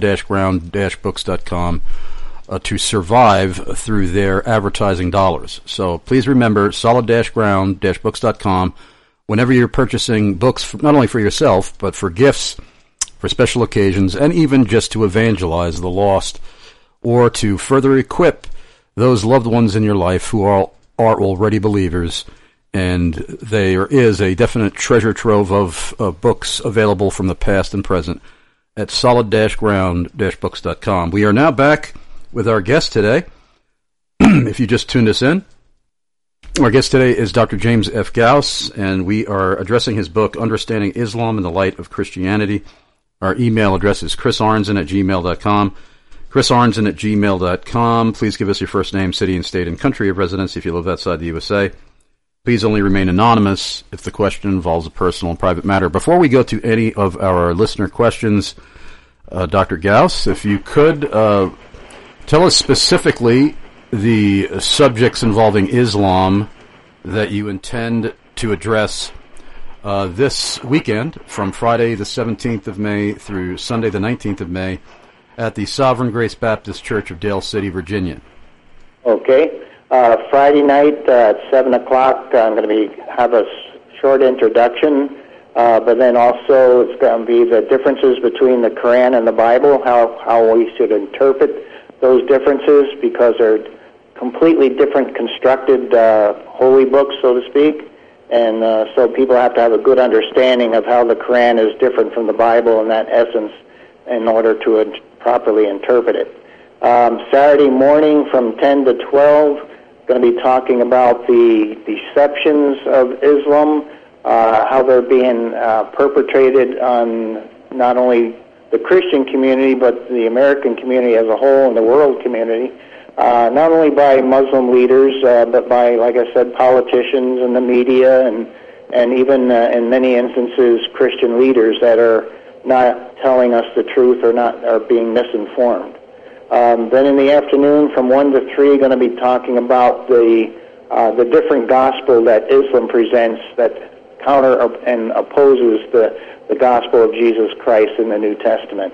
solid-ground-books.com to survive through their advertising dollars. So please remember solid-ground-books.com whenever you're purchasing books, not only for yourself, but for gifts, for special occasions, and even just to evangelize the lost or to further equip those loved ones in your life who are already believers. And there is a definite treasure trove of books available from the past and present at solid-ground-books.com. We are now back with our guest today. If you just tuned us in, our guest today is Dr. James F. Gauss, and we are addressing his book, Understanding Islam in the Light of Christianity. Our email address is chrisarnson@gmail.com. chrisarnson@gmail.com. Please give us your first name, city, and state and country of residence if you live outside the USA. Please only remain anonymous if the question involves a personal and private matter. Before we go to any of our listener questions, Dr. Gauss, if you could tell us specifically the subjects involving Islam that you intend to address this weekend from Friday the 17th of May through Sunday the 19th of May at the Sovereign Grace Baptist Church of Dale City, Virginia. Okay. Friday night at 7 o'clock, I'm going to have a short introduction, but then also it's going to be the differences between the Quran and the Bible, how we should interpret those differences, because they're completely different constructed holy books, so to speak. And so people have to have a good understanding of how the Quran is different from the Bible in that essence in order to properly interpret it. Saturday morning from 10 to 12, going to be talking about the deceptions of Islam, how they're being perpetrated on not only the Christian community, but the American community as a whole and the world community, not only by Muslim leaders, but by, like I said, politicians and the media, and even in many instances Christian leaders that are not telling us the truth or are being misinformed. Then in the afternoon from 1 to 3, going to be talking about the different gospel that Islam presents that counter and opposes the gospel of Jesus Christ in the New Testament.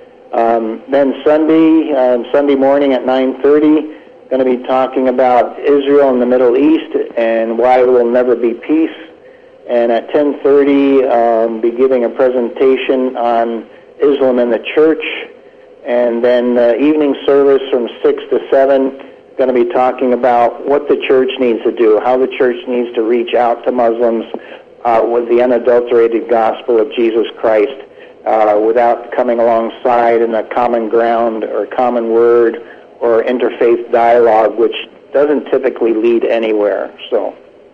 Then Sunday morning at 9:30, going to be talking about Israel and the Middle East and why there will never be peace. And at 10:30, be giving a presentation on Islam and the church. And then the evening service from 6 to 7, going to be talking about what the church needs to do, how the church needs to reach out to Muslims with the unadulterated gospel of Jesus Christ without coming alongside in a common ground or common word or interfaith dialogue, which doesn't typically lead anywhere. So,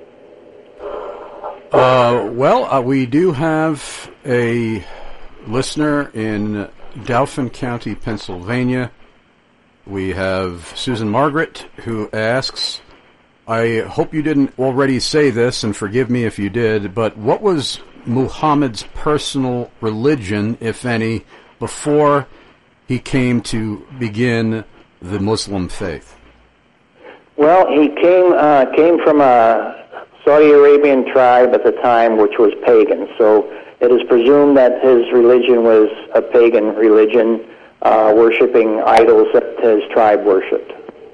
we do have a listener in Dauphin County, Pennsylvania. We have Susan Margaret, who asks, I hope you didn't already say this, and forgive me if you did, but what was Muhammad's personal religion, if any, before he came to begin the Muslim faith? Well, he came from a Saudi Arabian tribe at the time, which was pagan. So it is presumed that his religion was a pagan religion, worshiping idols that his tribe worshipped.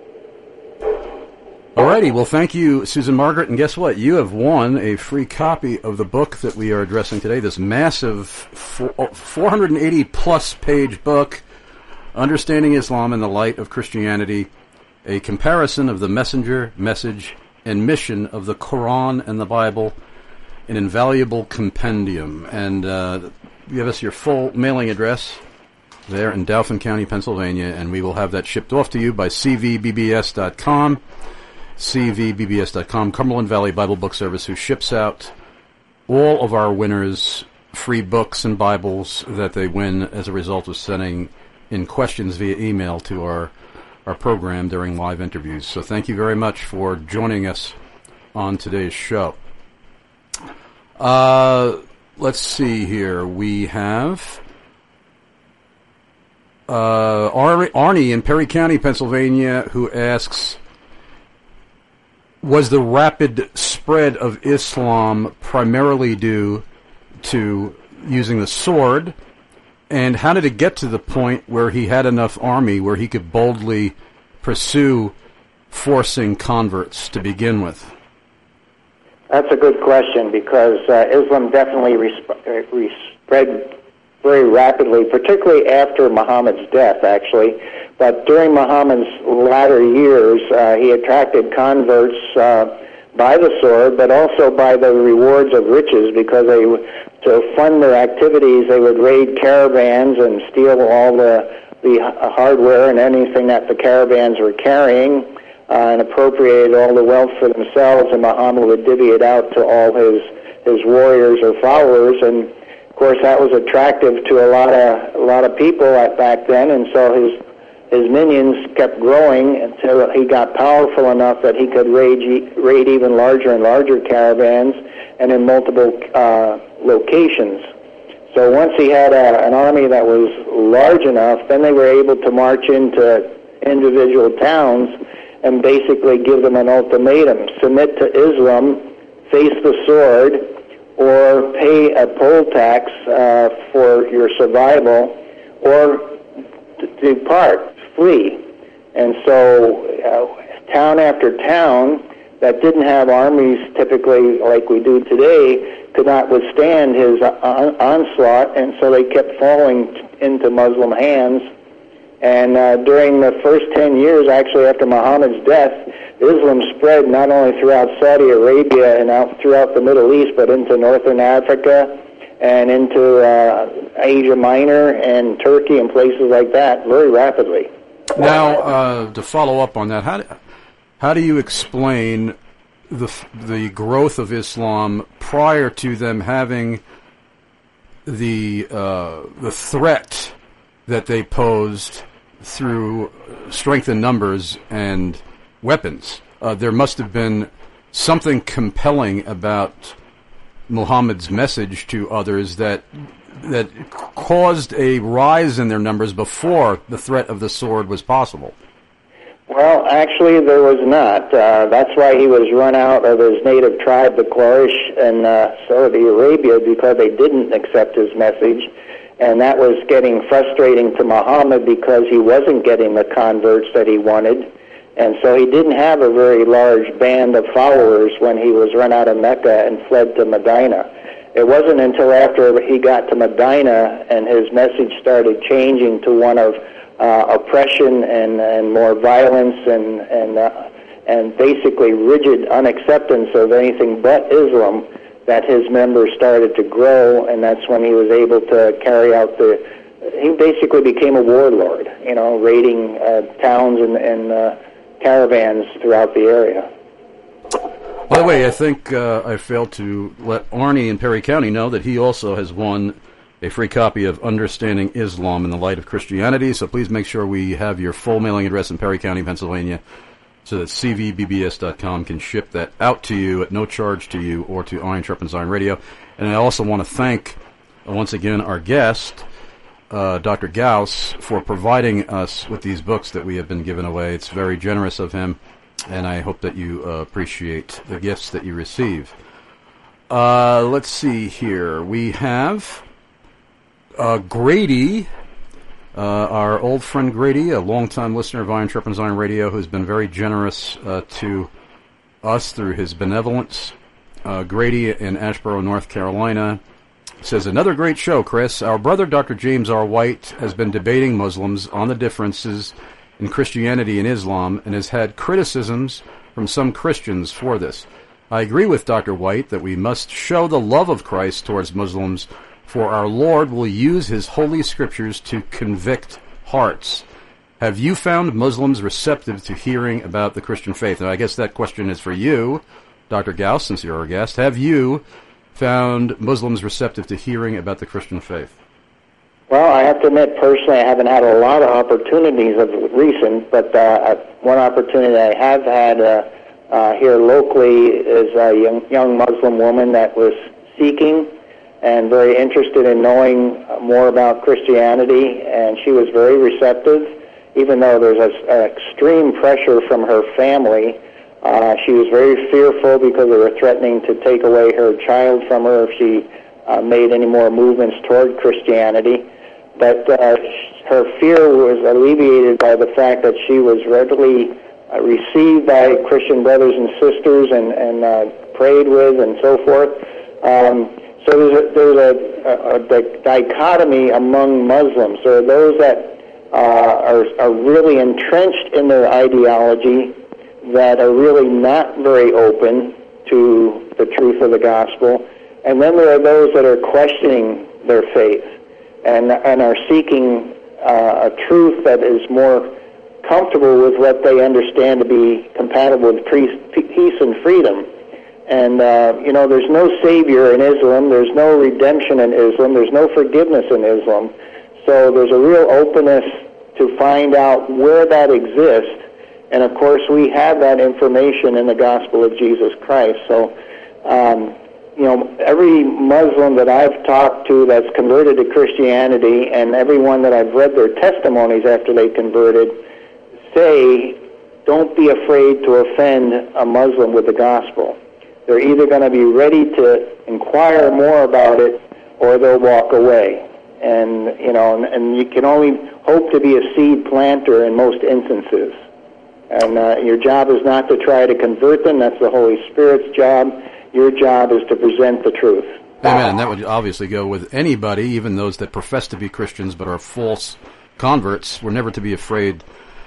Alrighty, well, thank you, Susan Margaret, and guess what? You have won a free copy of the book that we are addressing today, this massive 480-plus page book, Understanding Islam in the Light of Christianity, a comparison of the messenger, message, and mission of the Quran and the Bible, an invaluable compendium. And give us your full mailing address there in Dauphin County, Pennsylvania, and we will have that shipped off to you by cvbbs.com. cvbbs.com, Cumberland Valley Bible Book Service, who ships out all of our winners free books and Bibles that they win as a result of sending in questions via email to our program during live interviews. So thank you very much for joining us on today's show. Let's see here. We have Arnie in Perry County, Pennsylvania, who asks, was the rapid spread of Islam primarily due to using the sword? And how did it get to the point where he had enough army where he could boldly pursue forcing converts to begin with? That's a good question, because Islam definitely spread very rapidly, particularly after Muhammad's death, actually. But during Muhammad's latter years, he attracted converts by the sword, but also by the rewards of riches, because to fund their activities, they would raid caravans and steal all the hardware and anything that the caravans were carrying, and appropriate all the wealth for themselves, and Muhammad would divvy it out to all his warriors or followers. And of course, that was attractive to a lot of people back then, and so his minions kept growing until he got powerful enough that he could raid even larger and larger caravans and in multiple locations. So once he had an army that was large enough, then they were able to march into individual towns and basically give them an ultimatum: submit to Islam, face the sword, or pay a poll tax for your survival, or depart, flee. And so town after town that didn't have armies typically like we do today could not withstand his onslaught, and so they kept falling into Muslim hands. And during the first 10 years, actually after Muhammad's death, Islam spread not only throughout Saudi Arabia and out throughout the Middle East, but into northern Africa and into Asia Minor and Turkey and places like that very rapidly. Now, to follow up on that, how do you explain the growth of Islam prior to them having the threat that they posed through strength in numbers and weapons? There must have been something compelling about Muhammad's message to others that caused a rise in their numbers before the threat of the sword was possible. Well, actually, there was not. That's why he was run out of his native tribe, the Quraysh, in Saudi Arabia, because they didn't accept his message. And that was getting frustrating to Muhammad because he wasn't getting the converts that he wanted. And so he didn't have a very large band of followers when he was run out of Mecca and fled to Medina. It wasn't until after he got to Medina and his message started changing to one of oppression and more violence and basically rigid unacceptance of anything but Islam that his members started to grow, and that's when he was able to carry out he basically became a warlord, raiding towns and caravans throughout the area. By the way, I think I failed to let Arnie in Perry County know that he also has won a free copy of Understanding Islam in the Light of Christianity, so please make sure we have your full mailing address in Perry County, Pennsylvania, so that cvbbs.com can ship that out to you at no charge to you or to Iron Sharpens Iron Radio. And I also want to thank, once again, our guest, Dr. Gauss, for providing us with these books that we have been given away. It's very generous of him, and I hope that you appreciate the gifts that you receive. Let's see here. We have Grady, our old friend Grady, a longtime listener of Iron Sharpens Iron Radio, who's been very generous to us through his benevolence. Grady in Asheboro, North Carolina, says, another great show, Chris. Our brother, Dr. James R. White, has been debating Muslims on the differences in Christianity and Islam and has had criticisms from some Christians for this. I agree with Dr. White that we must show the love of Christ towards Muslims, for our Lord will use his holy scriptures to convict hearts. Have you found Muslims receptive to hearing about the Christian faith? And I guess that question is for you, Dr. Gauss, since you're our guest. Have you found Muslims receptive to hearing about the Christian faith? Well, I have to admit, personally, I haven't had a lot of opportunities of recent, but one opportunity I have had here locally is a young Muslim woman that was seeking and very interested in knowing more about Christianity, and she was very receptive, even though there's extreme pressure from her family. She was very fearful because they were threatening to take away her child from her if she made any more movements toward Christianity. But her fear was alleviated by the fact that she was readily received by Christian brothers and sisters and prayed with and so forth. So there's a dichotomy among Muslims. There are those that are really entrenched in their ideology, that are really not very open to the truth of the gospel. And then there are those that are questioning their faith and are seeking a truth that is more comfortable with what they understand to be compatible with peace and freedom. And, there's no savior in Islam, there's no redemption in Islam, there's no forgiveness in Islam. So there's a real openness to find out where that exists. And, of course, we have that information in the gospel of Jesus Christ. So, every Muslim that I've talked to that's converted to Christianity, and everyone that I've read their testimonies after they converted, say, don't be afraid to offend a Muslim with the gospel. They're either going to be ready to inquire more about it, or they'll walk away. And, and you can only hope to be a seed planter in most instances. And your job is not to try to convert them. That's the Holy Spirit's job. Your job is to present the truth. Amen. And that would obviously go with anybody, even those that profess to be Christians but are false converts. We're never to be afraid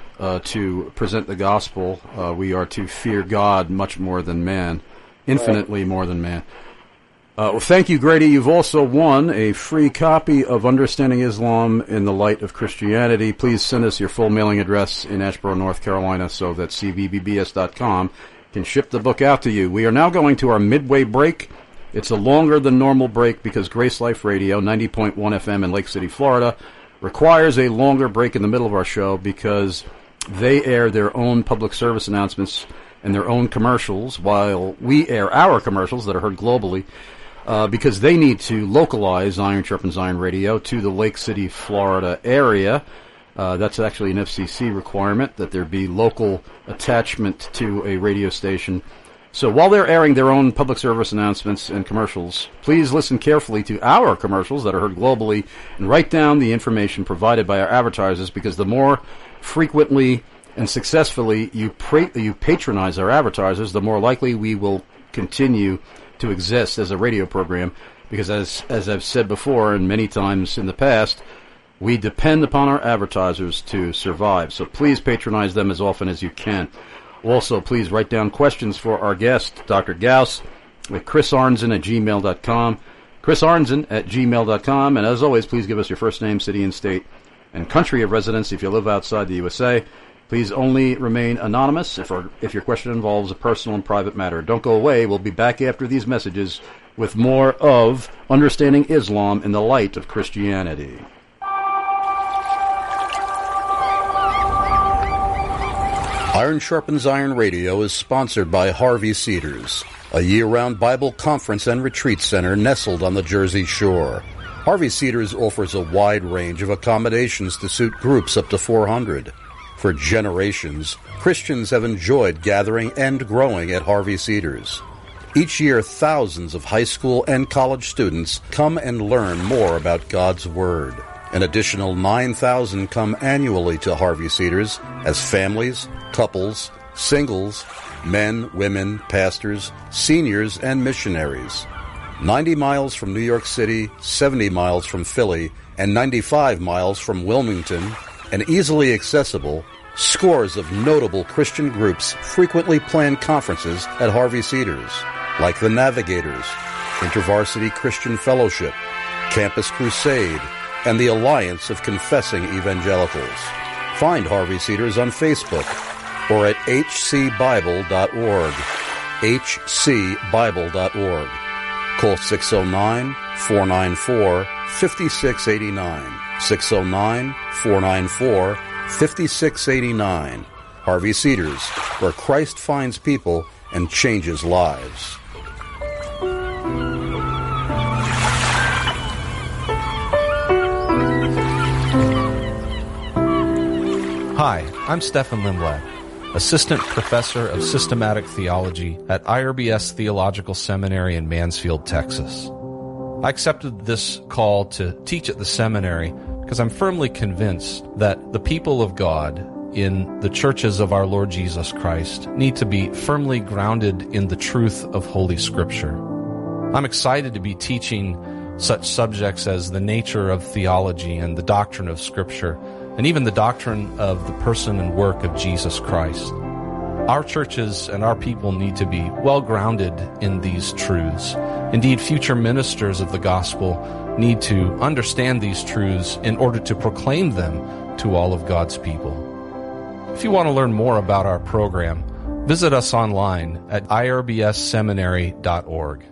to present the gospel. We are to fear God much more than man, infinitely more than man. Well, thank you, Grady. You've also won a free copy of Understanding Islam in the Light of Christianity. Please send us your full mailing address in Asheboro, North Carolina, so that cvbbs.com can ship the book out to you. We are now going to our midway break. It's a longer than normal break because Grace Life Radio, 90.1 FM in Lake City, Florida, requires a longer break in the middle of our show because they air their own public service announcements and their own commercials while we air our commercials that are heard globally. Because they need to localize Iron Sharpens Iron Radio to the Lake City, Florida area. That's actually an FCC requirement, that there be local attachment to a radio station. So while they're airing their own public service announcements and commercials, please listen carefully to our commercials that are heard globally and write down the information provided by our advertisers, because the more frequently and successfully you patronize our advertisers, the more likely we will continue to exist as a radio program, because as I've said before and many times in the past, we depend upon our advertisers to survive. So please patronize them as often as you can. Also, please write down questions for our guest, Dr. Gauss, at chrisarnzen@gmail.com, chrisarnzen@gmail.com, and as always, please give us your first name, city and state, and country of residence if you live outside the USA. Please only remain anonymous if your question involves a personal and private matter. Don't go away. We'll be back after these messages with more of Understanding Islam in the Light of Christianity. Iron Sharpens Iron Radio is sponsored by Harvey Cedars, a year-round Bible conference and retreat center nestled on the Jersey Shore. Harvey Cedars offers a wide range of accommodations to suit groups up to 400. For generations, Christians have enjoyed gathering and growing at Harvey Cedars. Each year, thousands of high school and college students come and learn more about God's Word. An additional 9,000 come annually to Harvey Cedars as families, couples, singles, men, women, pastors, seniors, and missionaries. 90 miles from New York City, 70 miles from Philly, and 95 miles from Wilmington, and easily accessible, scores of notable Christian groups frequently plan conferences at Harvey Cedars, like the Navigators, InterVarsity Christian Fellowship, Campus Crusade, and the Alliance of Confessing Evangelicals. Find Harvey Cedars on Facebook or at hcbible.org. hcbible.org. Call 609-494-5689. 609-494-5689. Harvey Cedars, where Christ finds people and changes lives. Hi, I'm Stefan Lindblad, Assistant Professor of Systematic Theology at IRBS Theological Seminary in Mansfield, Texas. I accepted this call to teach at the seminary because I'm firmly convinced that the people of God in the churches of our Lord Jesus Christ need to be firmly grounded in the truth of Holy Scripture. I'm excited to be teaching such subjects as the nature of theology and the doctrine of Scripture, and even the doctrine of the person and work of Jesus Christ. Our churches and our people need to be well grounded in these truths. Indeed, future ministers of the gospel need to understand these truths in order to proclaim them to all of God's people. If you want to learn more about our program, visit us online at irbsseminary.org.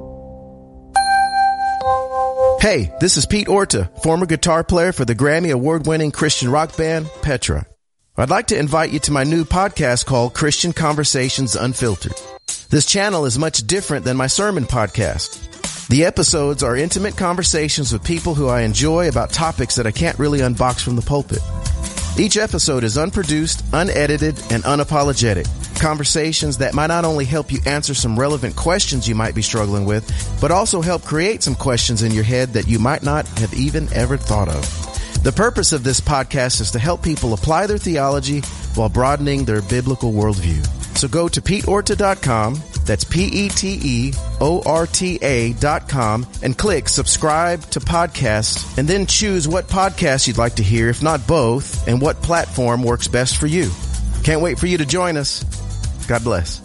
Hey, this is Pete Orta, former guitar player for the Grammy Award-winning Christian rock band Petra. I'd like to invite you to my new podcast called Christian Conversations Unfiltered. This channel is much different than my sermon podcast. The episodes are intimate conversations with people who I enjoy about topics that I can't really unbox from the pulpit. Each episode is unproduced, unedited, and unapologetic. Conversations that might not only help you answer some relevant questions you might be struggling with, but also help create some questions in your head that you might not have even ever thought of. The purpose of this podcast is to help people apply their theology while broadening their biblical worldview. So go to PeteOrta.com, that's PeteOrta.com, and click subscribe to podcasts, and then choose what podcast you'd like to hear, if not both, and what platform works best for you. Can't wait for you to join us. God bless.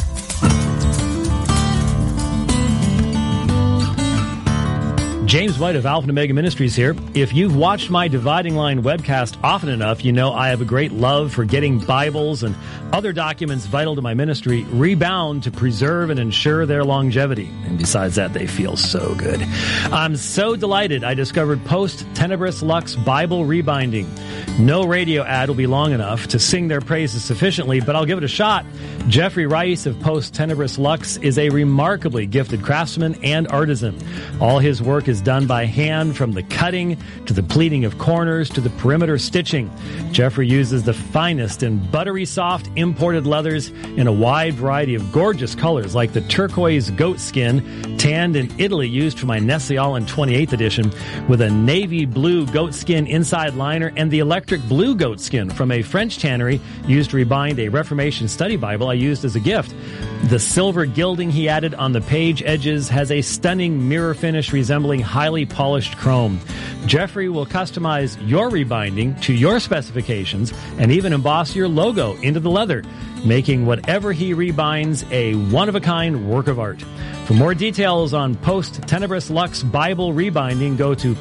James White of Alpha and Omega Ministries here. If you've watched my Dividing Line webcast often enough, you know I have a great love for getting Bibles and other documents vital to my ministry rebound to preserve and ensure their longevity. And besides that, they feel so good. I'm so delighted I discovered Post Tenebris Lux Bible Rebinding. No radio ad will be long enough to sing their praises sufficiently, but I'll give it a shot. Jeffrey Rice of Post Tenebris Lux is a remarkably gifted craftsman and artisan. All his work is done by hand, from the cutting to the pleating of corners to the perimeter stitching. Jeffrey uses the finest and buttery soft imported leathers in a wide variety of gorgeous colors, like the turquoise goat skin tanned in Italy used for my Nestle Allen 28th edition, with a navy blue goat skin inside liner, and the electric blue goat skin from a French tannery used to rebind a Reformation study Bible I used as a gift. The silver gilding he added on the page edges has a stunning mirror finish resembling highly polished chrome. Jeffrey will customize your rebinding to your specifications and even emboss your logo into the leather, making whatever he rebinds a one-of-a-kind work of art. For more details on Post Tenebris Lux Bible Rebinding, go to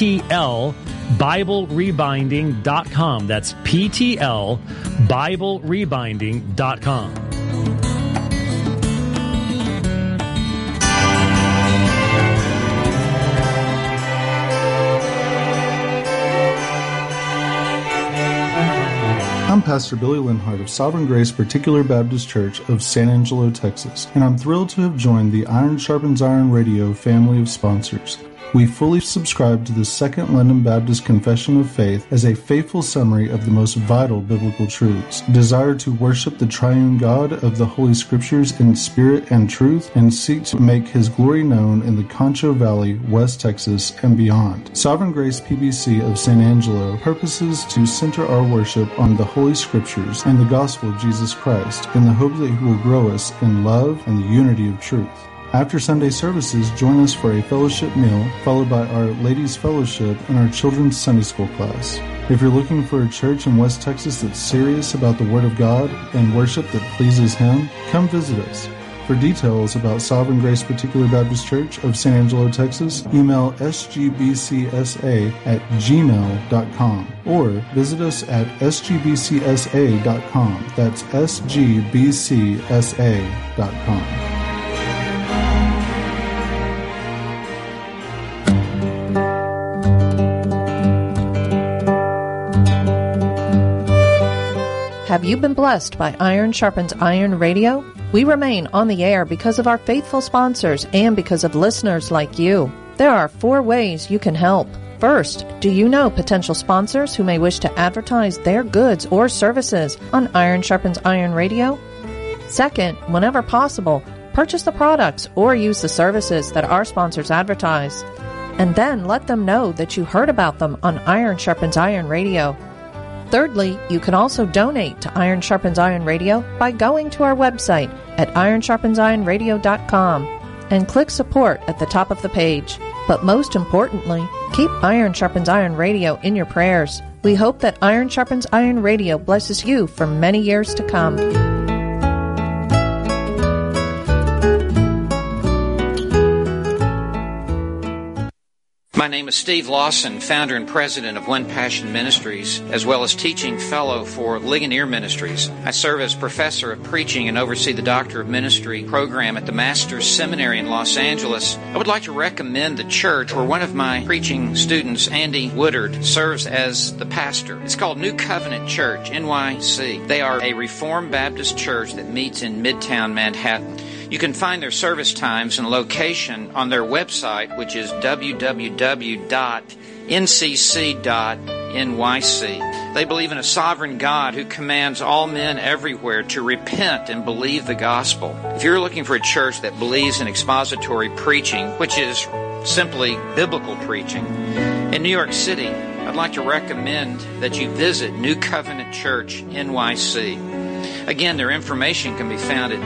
PTLBibleRebinding.com. That's PTLBibleRebinding.com. I'm Pastor Billy Linhart of Sovereign Grace Particular Baptist Church of San Angelo, Texas, and I'm thrilled to have joined the Iron Sharpens Iron Radio family of sponsors. We fully subscribe to the Second London Baptist Confession of Faith as a faithful summary of the most vital biblical truths, desire to worship the triune God of the Holy Scriptures in spirit and truth, and seek to make His glory known in the Concho Valley, West Texas, and beyond. Sovereign Grace PBC of San Angelo purposes to center our worship on the Holy Scriptures and the gospel of Jesus Christ in the hope that He will grow us in love and the unity of truth. After Sunday services, join us for a fellowship meal, followed by our Ladies' Fellowship and our Children's Sunday School class. If you're looking for a church in West Texas that's serious about the Word of God and worship that pleases Him, come visit us. For details about Sovereign Grace Particular Baptist Church of San Angelo, Texas, email sgbcsa@gmail.com or visit us at sgbcsa.com. That's sgbcsa.com. Have you been blessed by Iron Sharpens Iron Radio? We remain on the air because of our faithful sponsors and because of listeners like you. There are 4 ways you can help. First, do you know potential sponsors who may wish to advertise their goods or services on Iron Sharpens Iron Radio? Second, whenever possible, purchase the products or use the services that our sponsors advertise. And then let them know that you heard about them on Iron Sharpens Iron Radio. Thirdly, you can also donate to Iron Sharpens Iron Radio by going to our website at ironsharpensironradio.com and click support at the top of the page. But most importantly, keep Iron Sharpens Iron Radio in your prayers. We hope that Iron Sharpens Iron Radio blesses you for many years to come. My name is Steve Lawson, founder and president of One Passion Ministries, as well as teaching fellow for Ligonier Ministries. I serve as professor of preaching and oversee the Doctor of Ministry program at the Master's Seminary in Los Angeles. I would like to recommend the church where one of my preaching students, Andy Woodard, serves as the pastor. It's called New Covenant Church, NYC. They are a Reformed Baptist church that meets in Midtown Manhattan. You can find their service times and location on their website, which is www.ncc.nyc. They believe in a sovereign God who commands all men everywhere to repent and believe the gospel. If you're looking for a church that believes in expository preaching, which is simply biblical preaching, in New York City, I'd like to recommend that you visit New Covenant Church, NYC. Again, their information can be found at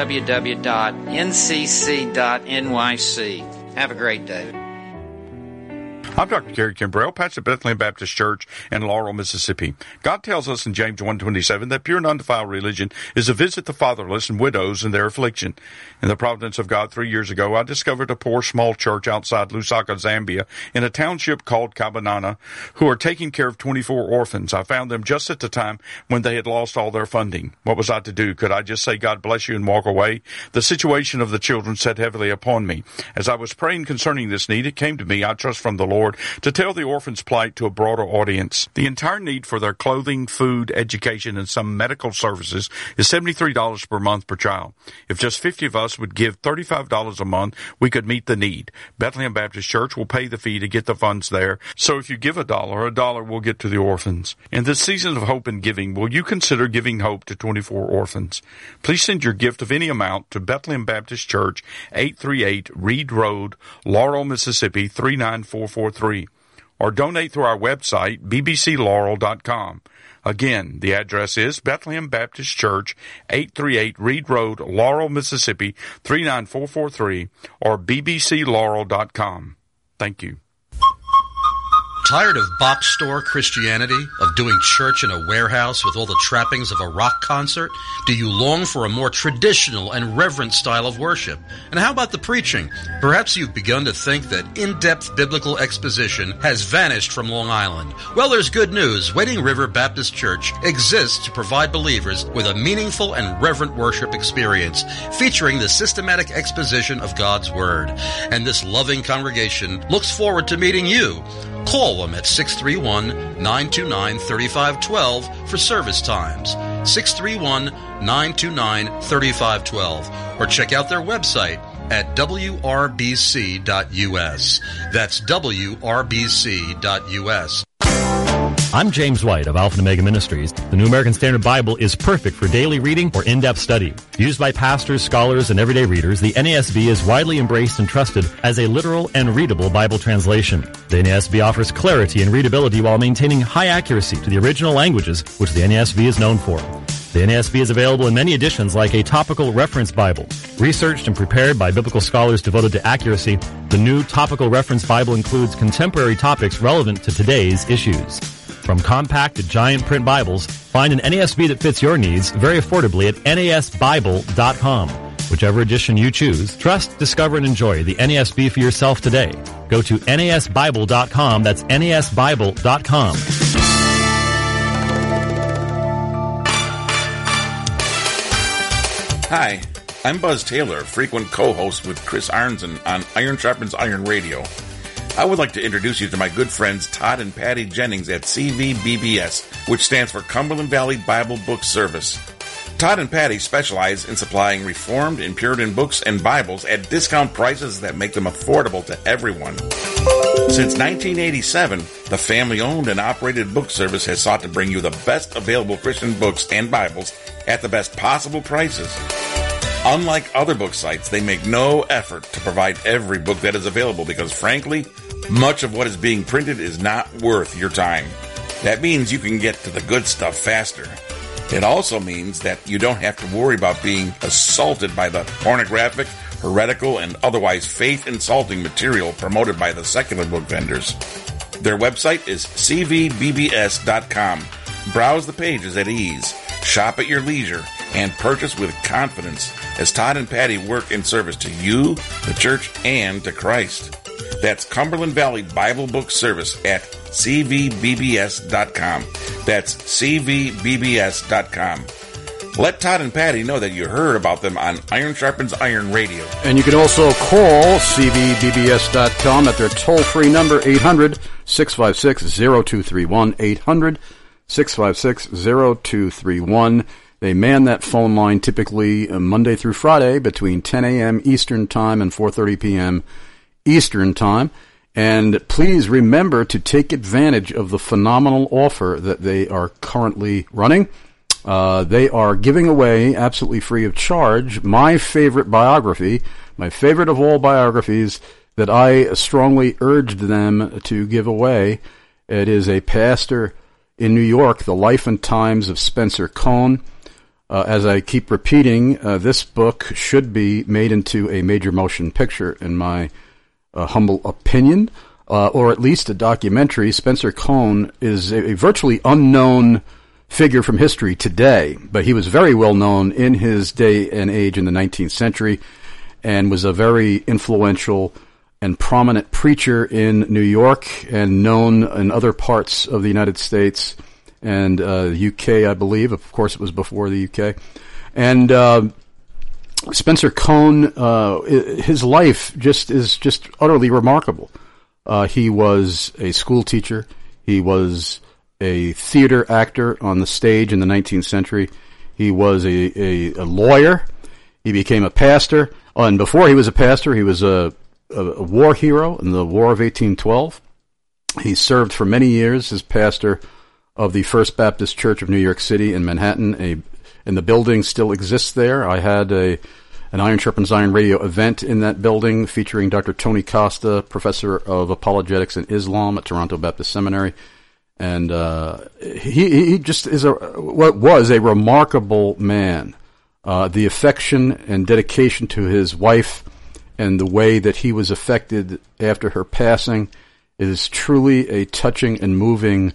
www.ncc.nyc. Have a great day. I'm Dr. Gary Kimbrell, pastor of Bethlehem Baptist Church in Laurel, Mississippi. God tells us in James 1:27 that pure and undefiled religion is to visit the fatherless and widows in their affliction. In the providence of God, 3 years ago, I discovered a poor small church outside Lusaka, Zambia, in a township called Kabanana, who are taking care of 24 orphans. I found them just at the time when they had lost all their funding. What was I to do? Could I just say, God bless you, and walk away? The situation of the children sat heavily upon me. As I was praying concerning this need, it came to me, I trust from the Lord, to tell the orphans' plight to a broader audience. The entire need for their clothing, food, education, and some medical services is $73 per month per child. If just 50 of us would give $35 a month, we could meet the need. Bethlehem Baptist Church will pay the fee to get the funds there. So if you give a dollar will get to the orphans. In this season of hope and giving, will you consider giving hope to 24 orphans? Please send your gift of any amount to Bethlehem Baptist Church, 838 Reed Road, Laurel, Mississippi, 39443. Or donate through our website, bbclaurel.com. Again, the address is Bethlehem Baptist Church, 838 Reed Road, Laurel, Mississippi, 39443, or bbclaurel.com. Thank you. Tired of box store Christianity, of doing church in a warehouse with all the trappings of a rock concert? Do you long for a more traditional and reverent style of worship? And how about the preaching? Perhaps you've begun to think that in-depth biblical exposition has vanished from Long Island. Well, there's good news. Wading River Baptist Church exists to provide believers with a meaningful and reverent worship experience featuring the systematic exposition of God's Word. And this loving congregation looks forward to meeting you. Call them at 631-929-3512 for service times. 631-929-3512. Or check out their website at wrbc.us. That's wrbc.us. I'm James White of Alpha and Omega Ministries. The New American Standard Bible is perfect for daily reading or in-depth study. Used by pastors, scholars, and everyday readers, the NASB is widely embraced and trusted as a literal and readable Bible translation. The NASB offers clarity and readability while maintaining high accuracy to the original languages, which the NASB is known for. The NASB is available in many editions like a topical reference Bible. Researched and prepared by biblical scholars devoted to accuracy, the new topical reference Bible includes contemporary topics relevant to today's issues. From compact to giant print Bibles, find an NASB that fits your needs very affordably at NASBible.com. Whichever edition you choose, trust, discover, and enjoy the NASB for yourself today. Go to NASBible.com. That's NASBible.com. Hi, I'm Buzz Taylor, frequent co-host with Chris Arnzen on Iron Sharpens Iron Radio. I would like to introduce you to my good friends Todd and Patty Jennings at CVBBS, which stands for Cumberland Valley Bible Book Service. Todd and Patty specialize in supplying Reformed and Puritan books and Bibles at discount prices that make them affordable to everyone. Since 1987, the family-owned and operated book service has sought to bring you the best available Christian books and Bibles at the best possible prices. Unlike other book sites, they make no effort to provide every book that is available because, frankly, much of what is being printed is not worth your time. That means you can get to the good stuff faster. It also means that you don't have to worry about being assaulted by the pornographic, heretical, and otherwise faith-insulting material promoted by the secular book vendors. Their website is cvbbs.com. Browse the pages at ease, shop at your leisure, and purchase with confidence as Todd and Patty work in service to you, the church, and to Christ. That's Cumberland Valley Bible Book Service at cvbbs.com. That's cvbbs.com. Let Todd and Patty know that you heard about them on Iron Sharpens Iron Radio. And you can also call cvbbs.com at their toll-free number, 800-656-0231, 800-656-0231. They man that phone line typically Monday through Friday between 10 a.m. Eastern Time and 4:30 p.m. Eastern Time. And please remember to take advantage of the phenomenal offer that they are currently running. They are giving away, absolutely free of charge, my favorite biography, my favorite of all biographies that I strongly urged them to give away. It is a pastor in New York, The Life and Times of Spencer Cone. As I keep repeating, this book should be made into a major motion picture, in my humble opinion, or at least a documentary. Spencer Cone is a virtually unknown figure from history today, but he was very well known in his day and age in the 19th century and was a very influential and prominent preacher in New York and known in other parts of the United States and the UK, I believe. Of course, it was before the UK. And Spencer Cone, his life is just utterly remarkable. He was a school teacher. He was a theater actor on the stage in the 19th century. He was a lawyer. He became a pastor. And before he was a pastor, he was a war hero in the War of 1812. He served for many years as pastor of the First Baptist Church of New York City in Manhattan. And the building still exists there. I had an Iron Sharpens Iron Radio event in that building featuring Dr. Tony Costa, professor of apologetics and Islam at Toronto Baptist Seminary. And he just is what was a remarkable man. The affection and dedication to his wife and the way that he was affected after her passing is truly a touching and moving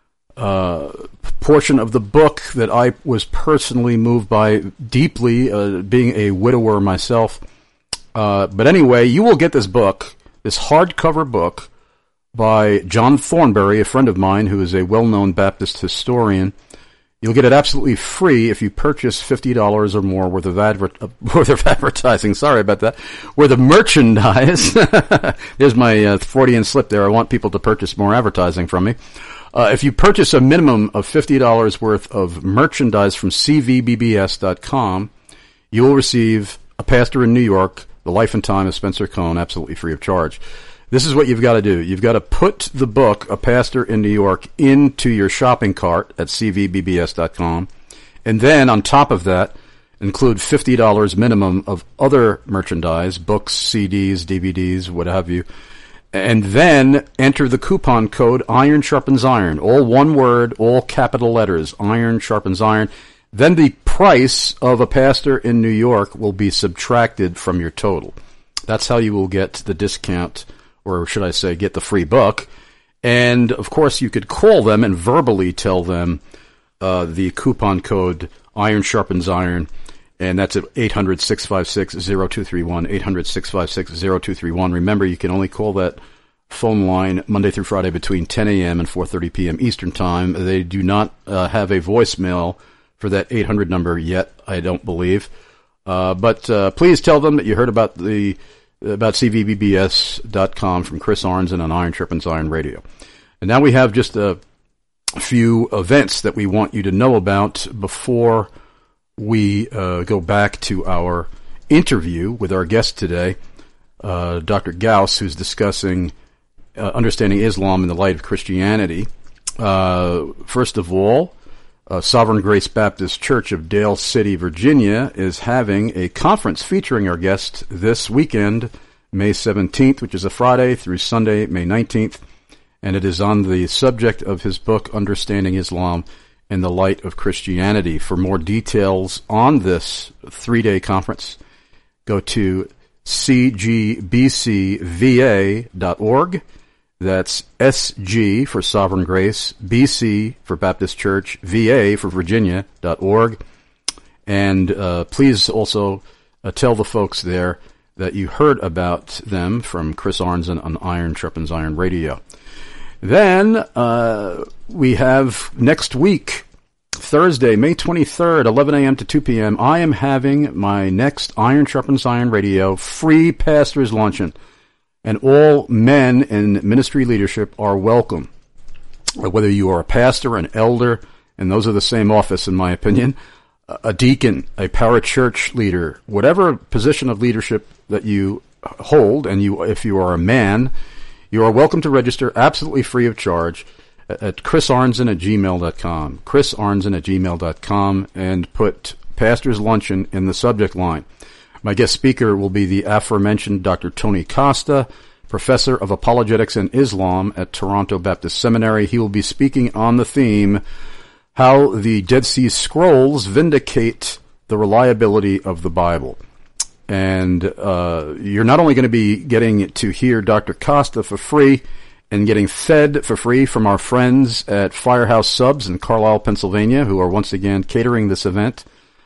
portion of the book that I was personally moved by deeply, being a widower myself. But anyway, you will get this book, this hardcover book, by John Thornberry, a friend of mine who is a well-known Baptist historian. You'll get it absolutely free if you purchase $50 or more worth of advertising. Sorry about that. Worth of merchandise. There's my Freudian slip there. I want people to purchase more advertising from me. If you purchase a minimum of $50 worth of merchandise from cvbbs.com, you will receive A Pastor in New York, The Life and Time of Spencer Cohn, absolutely free of charge. This is what you've got to do. You've got to put the book, A Pastor in New York, into your shopping cart at cvbbs.com. And then, on top of that, include $50 minimum of other merchandise, books, CDs, DVDs, what have you. And then enter the coupon code Iron Sharpens Iron. All one word, all capital letters. Iron Sharpens Iron. Then the price of A Pastor in New York will be subtracted from your total. That's how you will get the discount, or should I say, get the free book. And, of course, you could call them and verbally tell them the coupon code Iron Sharpens Iron, and that's at 800-656-0231, 800-656-0231. Remember, you can only call that phone line Monday through Friday between 10 a.m. and 4:30 p.m. Eastern Time. They do not have a voicemail for that 800 number yet, I don't believe. But please tell them that you heard about cvbbs.com from Chris Arnzen on Iron Sharpens Iron Radio. And now we have just a few events that we want you to know about before we go back to our interview with our guest today, Dr. Gauss, who's discussing understanding Islam in the light of Christianity. First of all, Sovereign Grace Baptist Church of Dale City, Virginia, is having a conference featuring our guest this weekend, May 17th, which is a Friday, through Sunday, May 19th, and it is on the subject of his book, Understanding Islam in the Light of Christianity. For more details on this 3-day conference, go to cgbcva.org. That's SG for Sovereign Grace, BC for Baptist Church, VA for Virginia.org. And please also tell the folks there that you heard about them from Chris Arnzen on Iron Sharpens Iron Radio. Then we have next week, Thursday, May 23rd, 11 a.m. to 2 p.m., I am having my next Iron Sharpens Iron Radio free pastor's luncheon. And all men in ministry leadership are welcome. Whether you are a pastor, an elder, and those are the same office in my opinion, a deacon, a parachurch leader, whatever position of leadership that you hold, and if you are a man, you are welcome to register absolutely free of charge at chrisarnzen@gmail.com, chrisarnzen@gmail.com, and put Pastor's Luncheon in the subject line. My guest speaker will be the aforementioned Dr. Tony Costa, professor of apologetics and Islam at Toronto Baptist Seminary. He will be speaking on the theme, how the Dead Sea Scrolls vindicate the reliability of the Bible. And you're not only going to be getting to hear Dr. Costa for free and getting fed for free from our friends at Firehouse Subs in Carlisle, Pennsylvania, who are once again catering this event,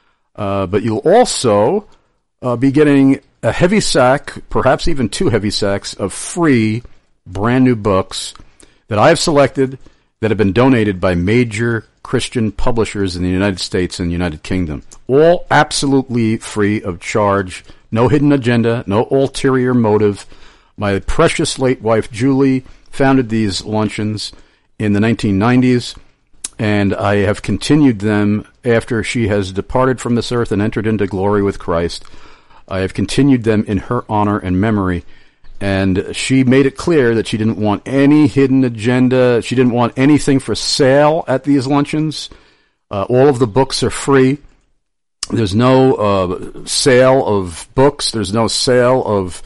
but you'll also be getting a heavy sack, perhaps even 2 heavy sacks of free brand new books that I have selected that have been donated by major Christian publishers in the United States and United Kingdom. All absolutely free of charge, no hidden agenda, no ulterior motive. My precious late wife Julie founded these luncheons in the 1990s, and I have continued them after she has departed from this earth and entered into glory with Christ. I have continued them in her honor and memory, and she made it clear that she didn't want any hidden agenda. She didn't want anything for sale at these luncheons. All of the books are free. There's no sale of books. There's no sale of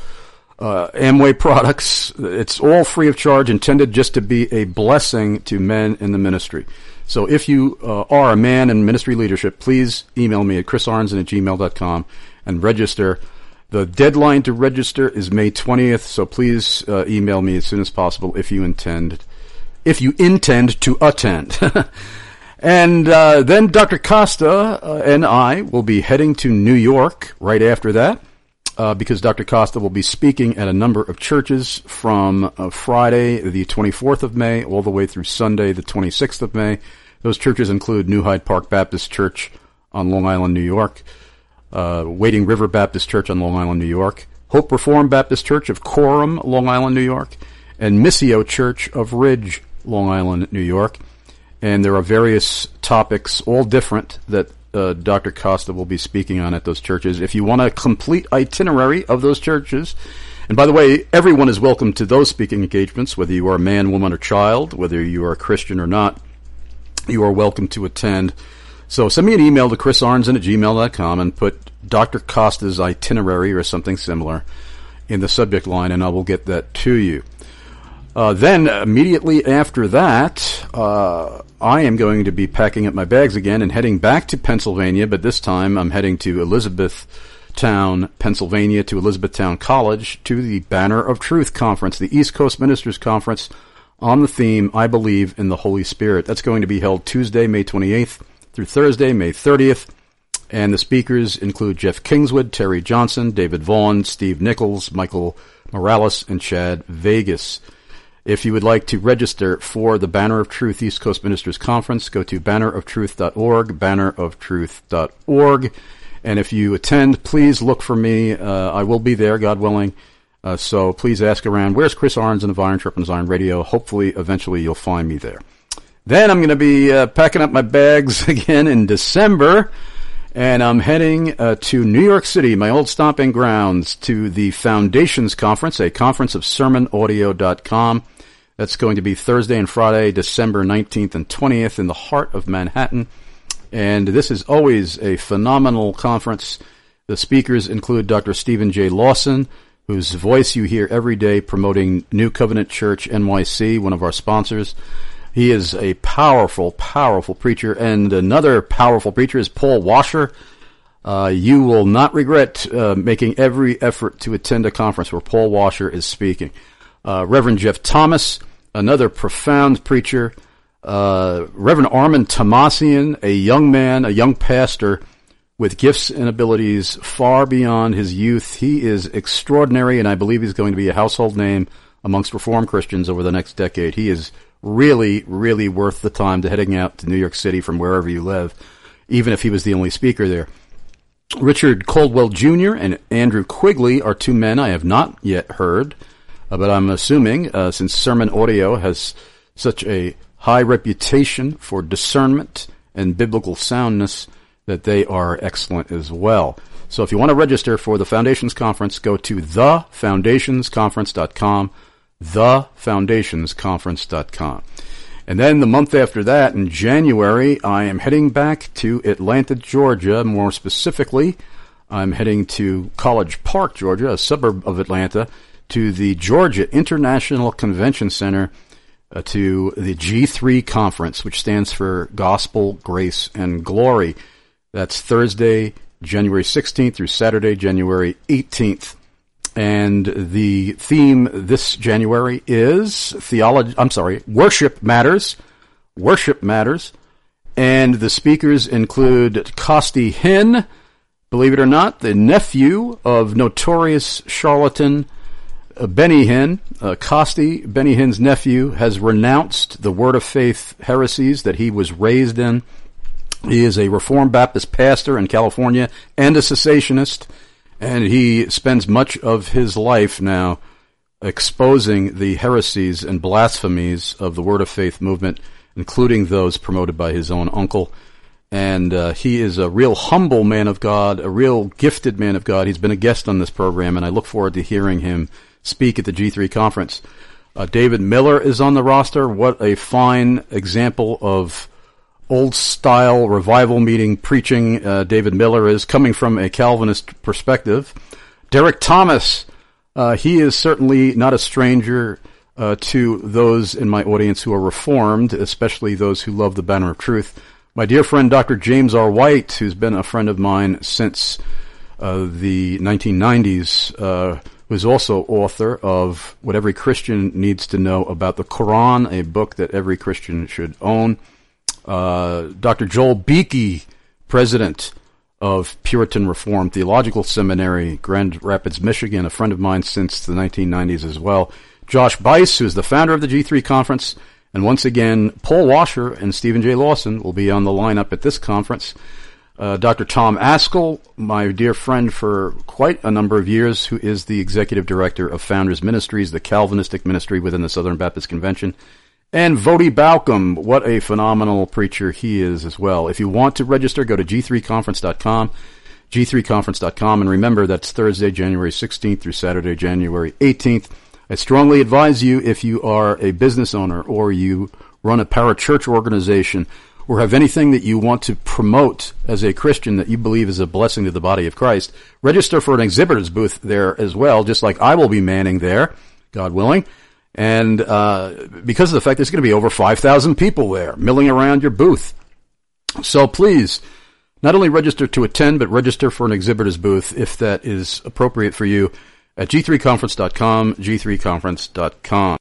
Amway products. It's all free of charge, intended just to be a blessing to men in the ministry. So if you are a man in ministry leadership, please email me at chrisarnzen@gmail.com and register. The deadline to register is May 20th, so please email me as soon as possible if you intend to attend. And then Dr. Costa and I will be heading to New York right after that, because Dr. Costa will be speaking at a number of churches from Friday the 24th of May all the way through Sunday the 26th of May. Those churches include New Hyde Park Baptist Church on Long Island, New York, Wading River Baptist Church on Long Island, New York, Hope Reformed Baptist Church of Coram, Long Island, New York, and Missio Church of Ridge, Long Island, New York. And there are various topics, all different, that Dr. Costa will be speaking on at those churches. If you want a complete itinerary of those churches, and by the way, everyone is welcome to those speaking engagements, whether you are a man, woman, or child, whether you are a Christian or not, you are welcome to attend. So send me an email to chrisarnson@gmail.com and put Dr. Costa's itinerary or something similar in the subject line, and I will get that to you. Then, immediately after that, I am going to be packing up my bags again and heading back to Pennsylvania, but this time I'm heading to Elizabethtown, Pennsylvania, to Elizabethtown College, to the Banner of Truth Conference, the East Coast Ministers Conference, on the theme, I Believe in the Holy Spirit. That's going to be held Tuesday, May 28th through Thursday, May 30th, and the speakers include Jeff Kingswood, Terry Johnson, David Vaughn, Steve Nichols, Michael Morales, and Chad Vegas. If you would like to register for the Banner of Truth East Coast Ministers Conference, go to banneroftruth.org, banneroftruth.org. And if you attend, please look for me. I will be there, God willing. So please ask around, where's Chris Arnson of Iron Sharpens Iron Radio? Hopefully, eventually, you'll find me there. Then I'm going to be packing up my bags again in December, and I'm heading to New York City, my old stomping grounds, to the Foundations Conference, a conference of sermonaudio.com. That's going to be Thursday and Friday, December 19th and 20th in the heart of Manhattan. And this is always a phenomenal conference. The speakers include Dr. Stephen J. Lawson, whose voice you hear every day promoting New Covenant Church NYC, one of our sponsors. He is a powerful, powerful preacher. And another powerful preacher is Paul Washer. You will not regret making every effort to attend a conference where Paul Washer is speaking. Reverend Jeff Thomas, another profound preacher. Reverend Armin Tomasian, a young man, a young pastor with gifts and abilities far beyond his youth. He is extraordinary, and I believe he's going to be a household name amongst Reformed Christians over the next decade. He is really, really worth the time to heading out to New York City from wherever you live, even if he was the only speaker there. Richard Caldwell Jr. and Andrew Quigley are two men I have not yet heard, but I'm assuming, since Sermon Audio has such a high reputation for discernment and biblical soundness, that they are excellent as well. So if you want to register for the Foundations Conference, go to thefoundationsconference.com, thefoundationsconference.com. And then the month after that, in January, I am heading back to Atlanta, Georgia. More specifically, I'm heading to College Park, Georgia, a suburb of Atlanta, to the Georgia International Convention Center, to the G3 Conference, which stands for Gospel, Grace, and Glory. That's Thursday, January 16th through Saturday, January 18th. And the theme this January is Worship Matters. Worship Matters. And the speakers include Costi Hinn, believe it or not, the nephew of notorious charlatan Benny Hinn. Costi, Benny Hinn's nephew, has renounced the Word of Faith heresies that he was raised in. He is a Reformed Baptist pastor in California and a cessationist, and he spends much of his life now exposing the heresies and blasphemies of the Word of Faith movement, including those promoted by his own uncle. And he is a real humble man of God, a real gifted man of God. He's been a guest on this program, and I look forward to hearing him speak at the G3 conference. David Miller is on the roster. What a fine example of old-style revival meeting preaching David Miller is, coming from a Calvinist perspective. Derek Thomas, he is certainly not a stranger to those in my audience who are Reformed, especially those who love the Banner of Truth. My dear friend Dr. James R. White, who's been a friend of mine since the 1990s, who's also author of What Every Christian Needs to Know About the Quran, a book that every Christian should own. Dr. Joel Beakey, president of Puritan Reformed Theological Seminary, Grand Rapids, Michigan, a friend of mine since the 1990s as well. Josh Bice, who's the founder of the G3 Conference, And once again, Paul Washer and Stephen J. Lawson will be on the lineup at this conference. Dr. Tom Askell, my dear friend for quite a number of years, who is the executive director of Founders Ministries, the Calvinistic ministry within the Southern Baptist Convention. And Voddie Baucham, what a phenomenal preacher he is as well. If you want to register, go to g3conference.com, g3conference.com, and remember that's Thursday, January 16th through Saturday, January 18th. I strongly advise you, if you are a business owner or you run a parachurch organization or have anything that you want to promote as a Christian that you believe is a blessing to the body of Christ, register for an exhibitor's booth there as well, just like I will be manning there, God willing. And because of the fact there's going to be over 5,000 people there milling around your booth. So please, not only register to attend, but register for an exhibitor's booth if that is appropriate for you at g3conference.com, g3conference.com.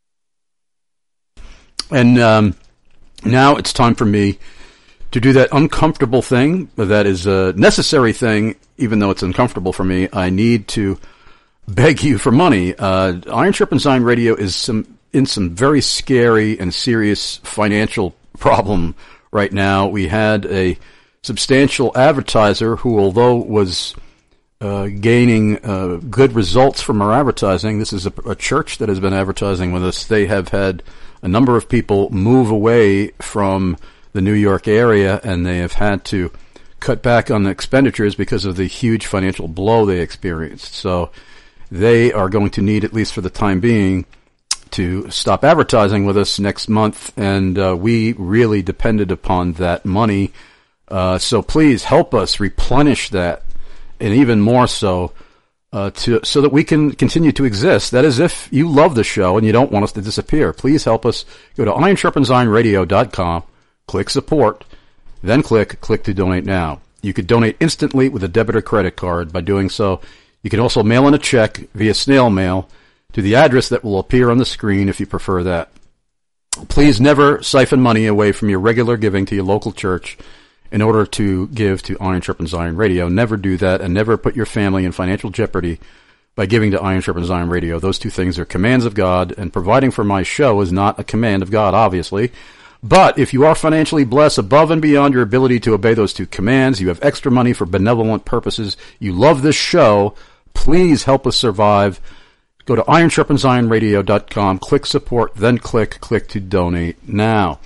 And now it's time for me to do that uncomfortable thing, that is a necessary thing, even though it's uncomfortable for me. I need to beg you for money. Iron Sharpens Iron Radio is in some very scary and serious financial problem right now. We had a substantial advertiser who, although was gaining good results from our advertising, this is a church that has been advertising with us. They have had a number of people move away from the New York area, and they have had to cut back on the expenditures because of the huge financial blow they experienced. So they are going to need, at least for the time being, to stop advertising with us next month, and we really depended upon that money. So please help us replenish that, and even more so, so that we can continue to exist. That is, if you love the show and you don't want us to disappear, please help us. Go to ironsharpensironradio.com, click support, then click to donate now. You could donate instantly with a debit or credit card. By doing so, you can also mail in a check via snail mail to the address that will appear on the screen if you prefer that. Please never siphon money away from your regular giving to your local church in order to give to Iron Sharpens Iron Radio. Never do that, and never put your family in financial jeopardy by giving to Iron Sharpens Iron Radio. Those two things are commands of God, and providing for my show is not a command of God, obviously. But if you are financially blessed above and beyond your ability to obey those two commands, you have extra money for benevolent purposes, you love this show, please help us survive. Go to ironsharpensironradio.com, click support, then click to donate now.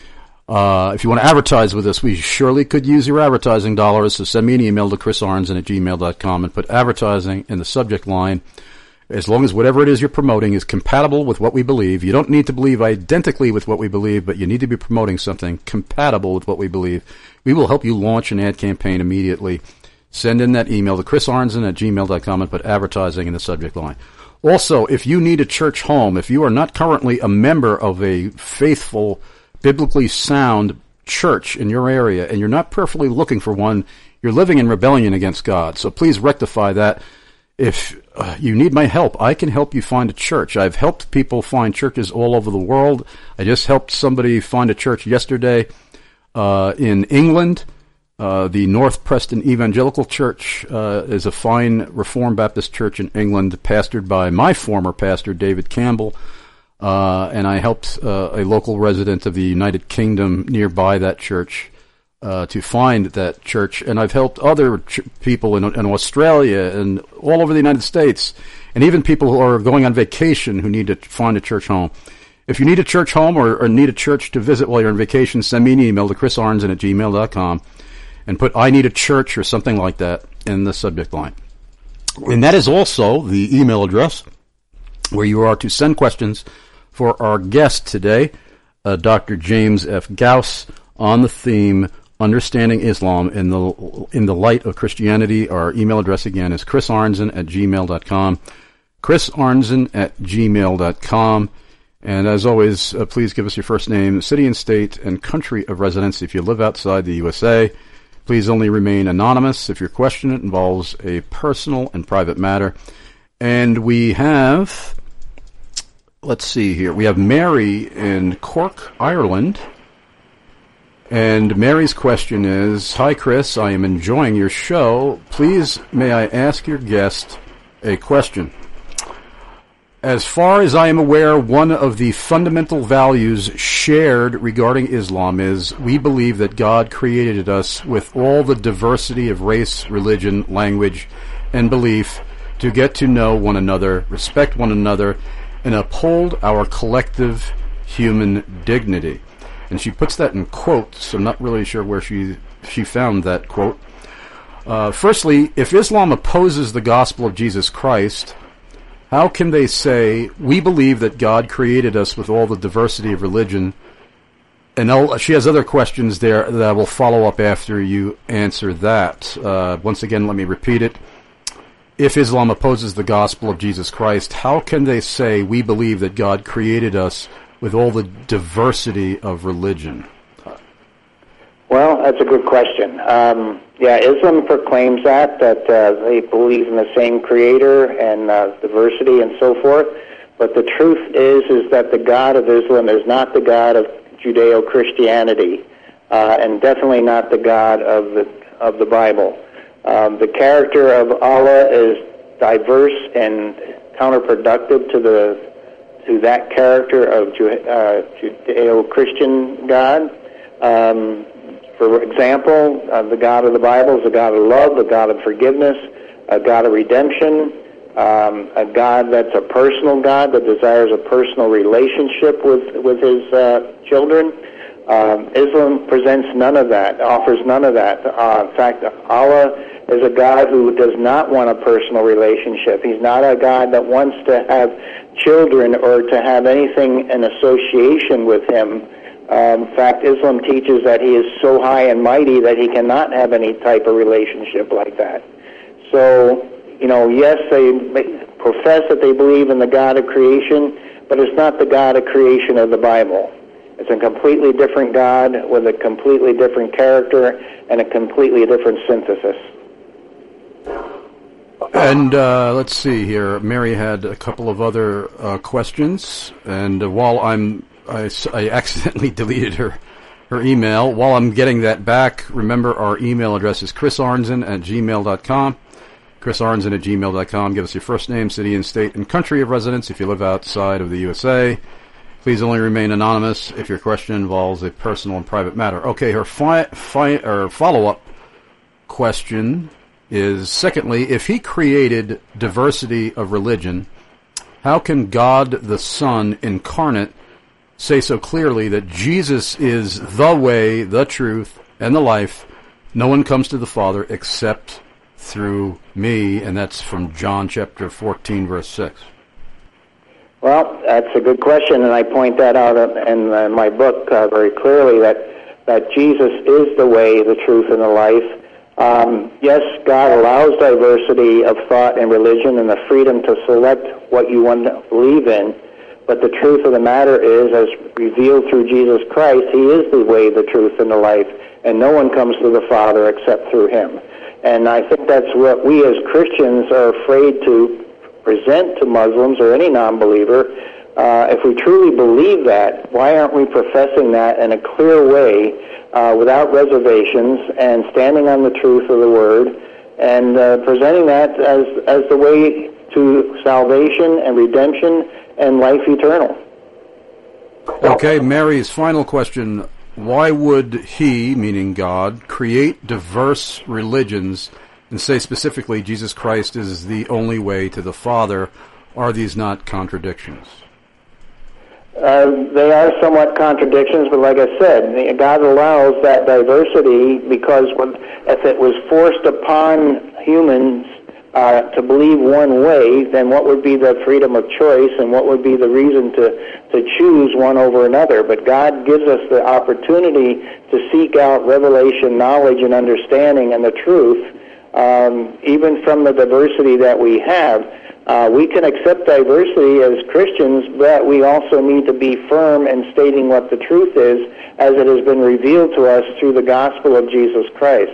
If you want to advertise with us, we surely could use your advertising dollars, so send me an email to chrisarnson@gmail.com and put advertising in the subject line. As long as whatever it is you're promoting is compatible with what we believe. You don't need to believe identically with what we believe, but you need to be promoting something compatible with what we believe. We will help you launch an ad campaign immediately. Send in that email to chrisarnson@gmail.com and put advertising in the subject line. Also, if you need a church home, if you are not currently a member of a faithful, biblically sound church in your area, and you're not prayerfully looking for one, you're living in rebellion against God. So please rectify that. If you need my help, I can help you find a church. I've helped people find churches all over the world. I just helped somebody find a church yesterday in England. The North Preston Evangelical Church is a fine Reformed Baptist church in England, pastored by my former pastor, David Campbell. And I helped a local resident of the United Kingdom nearby that church to find that church. And I've helped other people in Australia and all over the United States, and even people who are going on vacation who need to find a church home. If you need a church home or need a church to visit while you're on vacation, send me an email to chrisarnson@gmail.com and put "I need a church" or something like that in the subject line. And that is also the email address where you are to send questions for our guest today, Dr. James F. Gauss, on the theme Understanding Islam in the Light of Christianity. Our email address again is chrisarnson@gmail.com, chrisarnson@gmail.com. And as always, please give us your first name, city and state, and country of residence if you live outside the USA. Please only remain anonymous if your question involves a personal and private matter. And we have, let's see here, we have Mary in Cork, Ireland. And Mary's question is, "Hi Chris, I am enjoying your show. Please may I ask your guest a question?" As far as I am aware, one of the fundamental values shared regarding Islam is we believe that God created us with all the diversity of race, religion, language, and belief to get to know one another, respect one another, and uphold our collective human dignity. And she puts that in quotes. I'm not really sure where she found that quote. Firstly, if Islam opposes the gospel of Jesus Christ, how can they say, we believe that God created us with all the diversity of religion? And she has other questions there that I will follow up after you answer that. Once again, let me repeat it. If Islam opposes the gospel of Jesus Christ, how can they say, we believe that God created us with all the diversity of religion? Well, that's a good question. Islam proclaims that they believe in the same creator and diversity and so forth. But the truth is that the God of Islam is not the God of Judeo-Christianity, and definitely not the God of the Bible. The character of Allah is diverse and counterproductive to that character of Judeo-Christian God. For example, the God of the Bible is a God of love, a God of forgiveness, a God of redemption, a God that's a personal God that desires a personal relationship with his children. Islam presents none of that, offers none of that. In fact, Allah is a God who does not want a personal relationship. He's not a God that wants to have children or to have anything in association with him. In fact, Islam teaches that he is so high and mighty that he cannot have any type of relationship like that. So, yes, they profess that they believe in the God of creation, but it's not the God of creation of the Bible. It's a completely different God with a completely different character and a completely different synthesis. And let's see here. Mary had a couple of other questions, and while I accidentally deleted her email. While I'm getting that back, remember our email address is chrisarnzen@gmail.com. chrisarnzen@gmail.com. Give us your first name, city and state, and country of residence if you live outside of the USA. Please only remain anonymous if your question involves a personal and private matter. Okay, her follow-up question is, secondly, if he created diversity of religion, how can God the Son incarnate say so clearly that Jesus is the way, the truth, and the life? No one comes to the Father except through me, and that's from John chapter 14, verse 6. Well, that's a good question, and I point that out in my book very clearly, that Jesus is the way, the truth, and the life. Yes, God allows diversity of thought and religion and the freedom to select what you want to believe in. But the truth of the matter is, as revealed through Jesus Christ, he is the way, the truth, and the life, and no one comes to the Father except through him. And I think that's what we as Christians are afraid to present to Muslims or any non-believer. If we truly believe that, why aren't we professing that in a clear way, without reservations, and standing on the truth of the Word, and presenting that as the way to salvation and redemption and life eternal? Okay, Mary's final question. Why would he, meaning God, create diverse religions and say specifically Jesus Christ is the only way to the Father? Are these not contradictions? They are somewhat contradictions, but like I said, God allows that diversity because if it was forced upon humans to believe one way, then what would be the freedom of choice and what would be the reason to choose one over another? But God gives us the opportunity to seek out revelation, knowledge, and understanding and the truth, even from the diversity that we have. We can accept diversity as Christians, but we also need to be firm in stating what the truth is as it has been revealed to us through the gospel of Jesus Christ.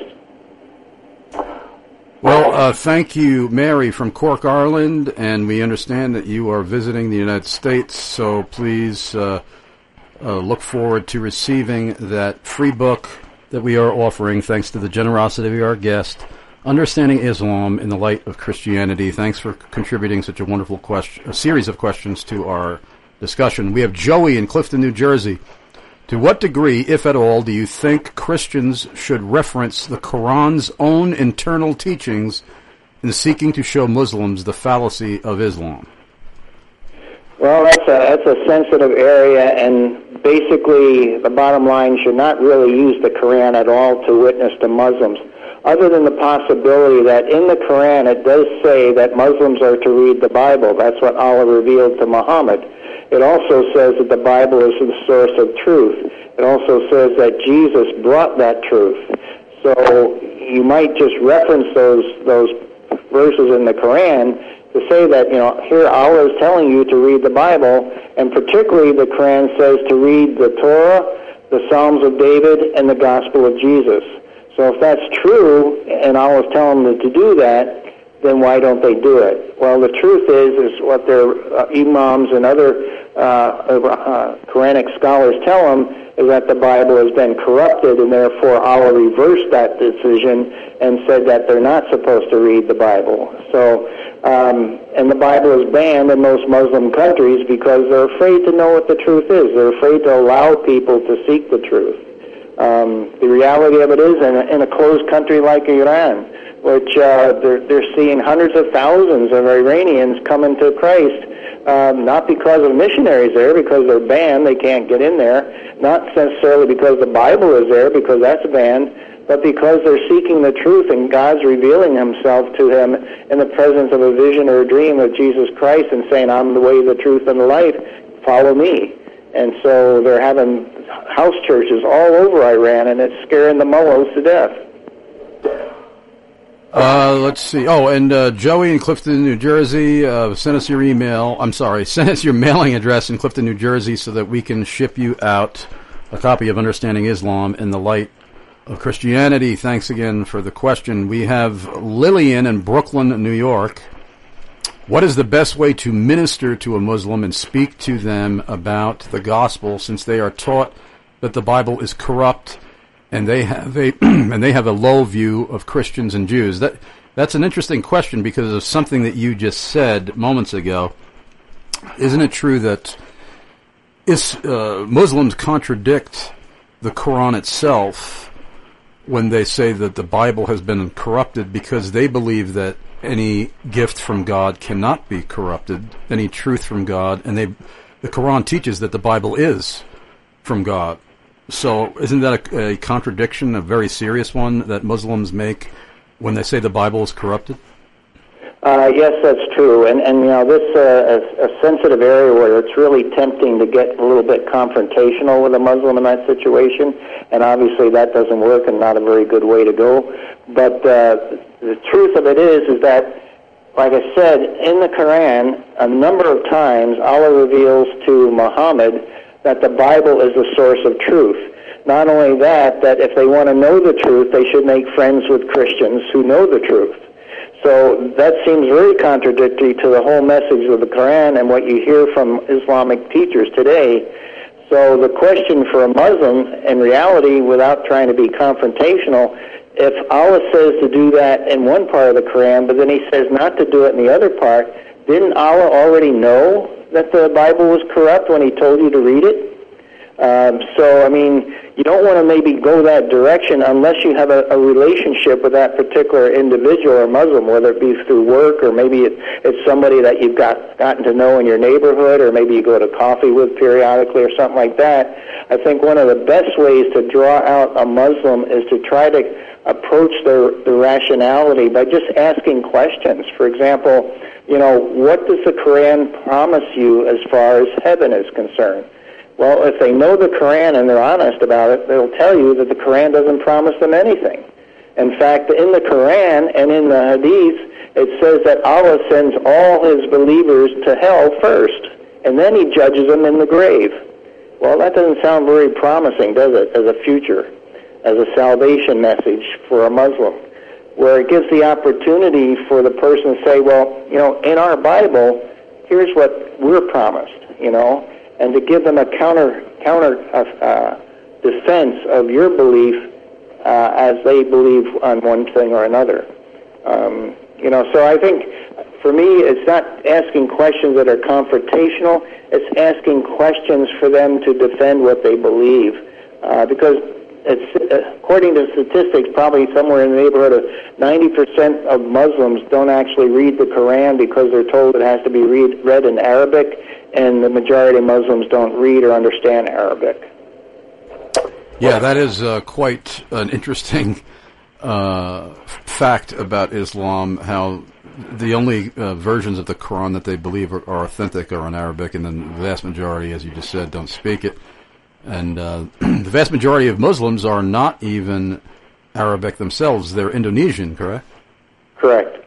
Well, thank you, Mary from Cork, Ireland, and we understand that you are visiting the United States, so please look forward to receiving that free book that we are offering, thanks to the generosity of our guest, Understanding Islam in the Light of Christianity. Thanks for contributing such a wonderful a series of questions to our discussion. We have Joey in Clifton, New Jersey. To what degree, if at all, do you think Christians should reference the Quran's own internal teachings in seeking to show Muslims the fallacy of Islam? Well, that's a sensitive area, and basically the bottom line should not really use the Quran at all to witness to Muslims, other than the possibility that in the Quran it does say that Muslims are to read the Bible. That's what Allah revealed to Muhammad. It also says that the Bible is the source of truth. It also says that Jesus brought that truth. So you might just reference those verses in the Quran to say that, here Allah is telling you to read the Bible, and particularly the Quran says to read the Torah, the Psalms of David, and the Gospel of Jesus. So if that's true, and Allah is telling them to do that, then why don't they do it? Well, the truth is what their imams and other Quranic scholars tell them is that the Bible has been corrupted, and therefore Allah reversed that decision and said that they're not supposed to read the Bible. So, and the Bible is banned in most Muslim countries because they're afraid to know what the truth is. They're afraid to allow people to seek the truth. The reality of it is, in a closed country like Iran, which they're seeing hundreds of thousands of Iranians coming to Christ, not because of missionaries there, because they're banned, they can't get in there, not necessarily because the Bible is there, because that's banned, but because they're seeking the truth, and God's revealing himself to them in the presence of a vision or a dream of Jesus Christ and saying, I'm the way, the truth, and the life, follow me. And so they're having house churches all over Iran, and it's scaring the mullahs to death. Let's see. Oh, and Joey in Clifton, New Jersey, send us your email. I'm sorry, send us your mailing address in Clifton, New Jersey, so that we can ship you out a copy of Understanding Islam in the Light of Christianity. Thanks again for the question. We have Lillian in Brooklyn, New York. What is the best way to minister to a Muslim and speak to them about the gospel, since they are taught that the Bible is corrupt and they have a low view of Christians and Jews? That's an interesting question because of something that you just said moments ago. Isn't it true that Muslims contradict the Quran itself when they say that the Bible has been corrupted, because they believe that any gift from God cannot be corrupted, any truth from God, and the Quran teaches that the Bible is from God. So isn't that a contradiction, a very serious one, that Muslims make when they say the Bible is corrupted? Yes, that's true. And this is a sensitive area where it's really tempting to get a little bit confrontational with a Muslim in that situation, and obviously that doesn't work and not a very good way to go. But the truth of it is that, like I said, in the Quran, a number of times Allah reveals to Muhammad that the Bible is the source of truth. Not only that if they want to know the truth, they should make friends with Christians who know the truth. So that seems very contradictory to the whole message of the Quran and what you hear from Islamic teachers today. So the question for a Muslim, in reality, without trying to be confrontational, if Allah says to do that in one part of the Quran, but then he says not to do it in the other part, didn't Allah already know that the Bible was corrupt when he told you to read it? You don't want to maybe go that direction unless you have a relationship with that particular individual or Muslim, whether it be through work or maybe it's somebody that you've gotten to know in your neighborhood, or maybe you go to coffee with periodically or something like that. I think one of the best ways to draw out a Muslim is to try to approach the rationality by just asking questions. For example, what does the Quran promise you as far as heaven is concerned? Well, if they know the Quran and they're honest about it, they'll tell you that the Quran doesn't promise them anything. In fact, in the Quran and in the Hadith, it says that Allah sends all his believers to hell first, and then he judges them in the grave. Well, that doesn't sound very promising, does it, as a future, as a salvation message for a Muslim, where it gives the opportunity for the person to say, well, in our Bible, here's what we're promised, and to give them a counter defense of your belief as they believe on one thing or another. So I think for me, it's not asking questions that are confrontational. It's asking questions for them to defend what they believe. Because according to statistics, probably somewhere in the neighborhood of 90% of Muslims don't actually read the Quran because they're told it has to be read in Arabic, and the majority of Muslims don't read or understand Arabic. Yeah, that is quite an interesting fact about Islam, how the only versions of the Quran that they believe are authentic are in Arabic, and then the vast majority, as you just said, don't speak it. And the vast majority of Muslims are not even Arabic themselves. They're Indonesian, correct? Correct.